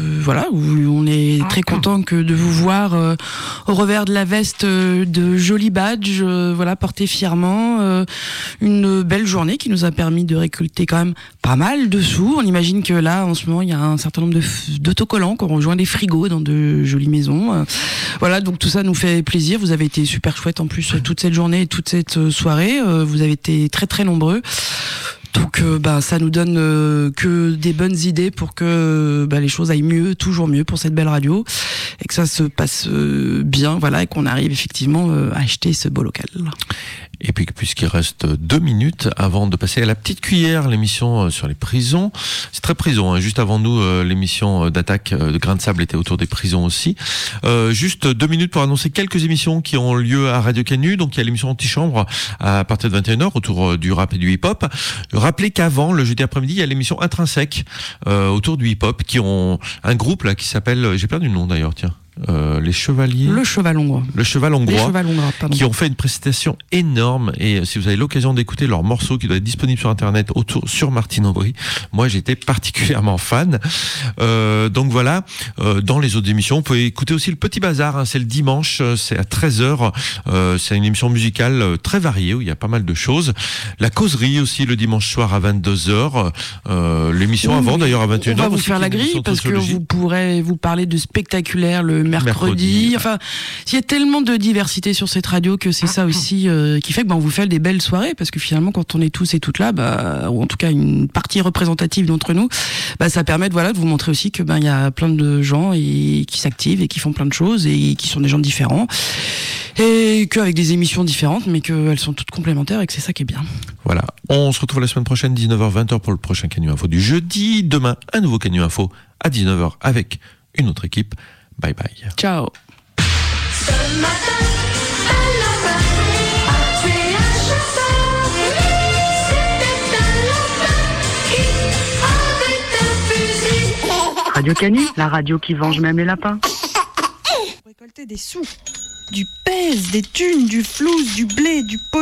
on est très content de vous voir au revers de la veste de jolis badges, portés fièrement, une belle journée qui nous a permis de récolter quand même pas mal de sous. On imagine que là, en ce moment, il y a un certain nombre d'autocollants qui ont rejoint les frigos dans de jolies maisons. Voilà, donc tout ça nous fait plaisir. Vous avez été super chouette en plus toute cette journée et toute cette soirée. Vous avez été très très nombreux. Donc ça nous donne que des bonnes idées pour que les choses aillent mieux, toujours mieux pour cette belle radio, et que ça se passe bien, et qu'on arrive effectivement à acheter ce beau local. Et puis, puisqu'il reste 2 minutes avant de passer à la petite cuillère, l'émission sur les prisons. C'est très prison, hein. Juste avant nous, l'émission d'attaque de Grain de Sable était autour des prisons aussi. Juste 2 minutes pour annoncer quelques émissions qui ont lieu à Radio Canu. Donc, il y a l'émission Antichambre à partir de 21h autour du rap et du hip-hop. Rappelez qu'avant, le jeudi après-midi, il y a l'émission Intrinsèque autour du hip-hop qui ont un groupe là qui s'appelle, j'ai perdu le nom d'ailleurs, tiens. Les Chevaliers. Le Cheval Hongrois. Le Cheval Hongrois. Les Cheval Hongrois, pardon. Qui ont fait une prestation énorme. Et si vous avez l'occasion d'écouter leur morceau qui doit être disponible sur Internet sur Martine Aubry, moi j'étais particulièrement fan. Donc voilà. Dans les autres émissions, vous pouvez écouter aussi le Petit Bazar. Hein, c'est le dimanche, c'est à 13h. C'est une émission musicale très variée où il y a pas mal de choses. La causerie aussi le dimanche soir à 22h. L'émission avant d'ailleurs à 21h. On va vous faire la grille parce que vous pourrez vous parler de spectaculaire le mercredi. Enfin, il y a tellement de diversité sur cette radio que c'est ça aussi qui fait que on vous fait des belles soirées, parce que finalement quand on est tous et toutes là, ou en tout cas une partie représentative d'entre nous, ça permet de vous montrer aussi que il y a plein de gens qui s'activent et qui font plein de choses et qui sont des gens différents et qu'avec des émissions différentes mais qu'elles sont toutes complémentaires et que c'est ça qui est bien. Voilà, on se retrouve la semaine prochaine 19h-20h pour le prochain Canu Info du jeudi. Demain, un nouveau Canu Info à 19h avec une autre équipe. Bye bye. Ciao. Ce matin, un lapin a tué un chasseur. C'était un lapin qui avait un fusil. Radio Canu, la radio qui venge même les lapins. Récolter des sous, du pèse, des thunes, du flouze, du blé, du pot.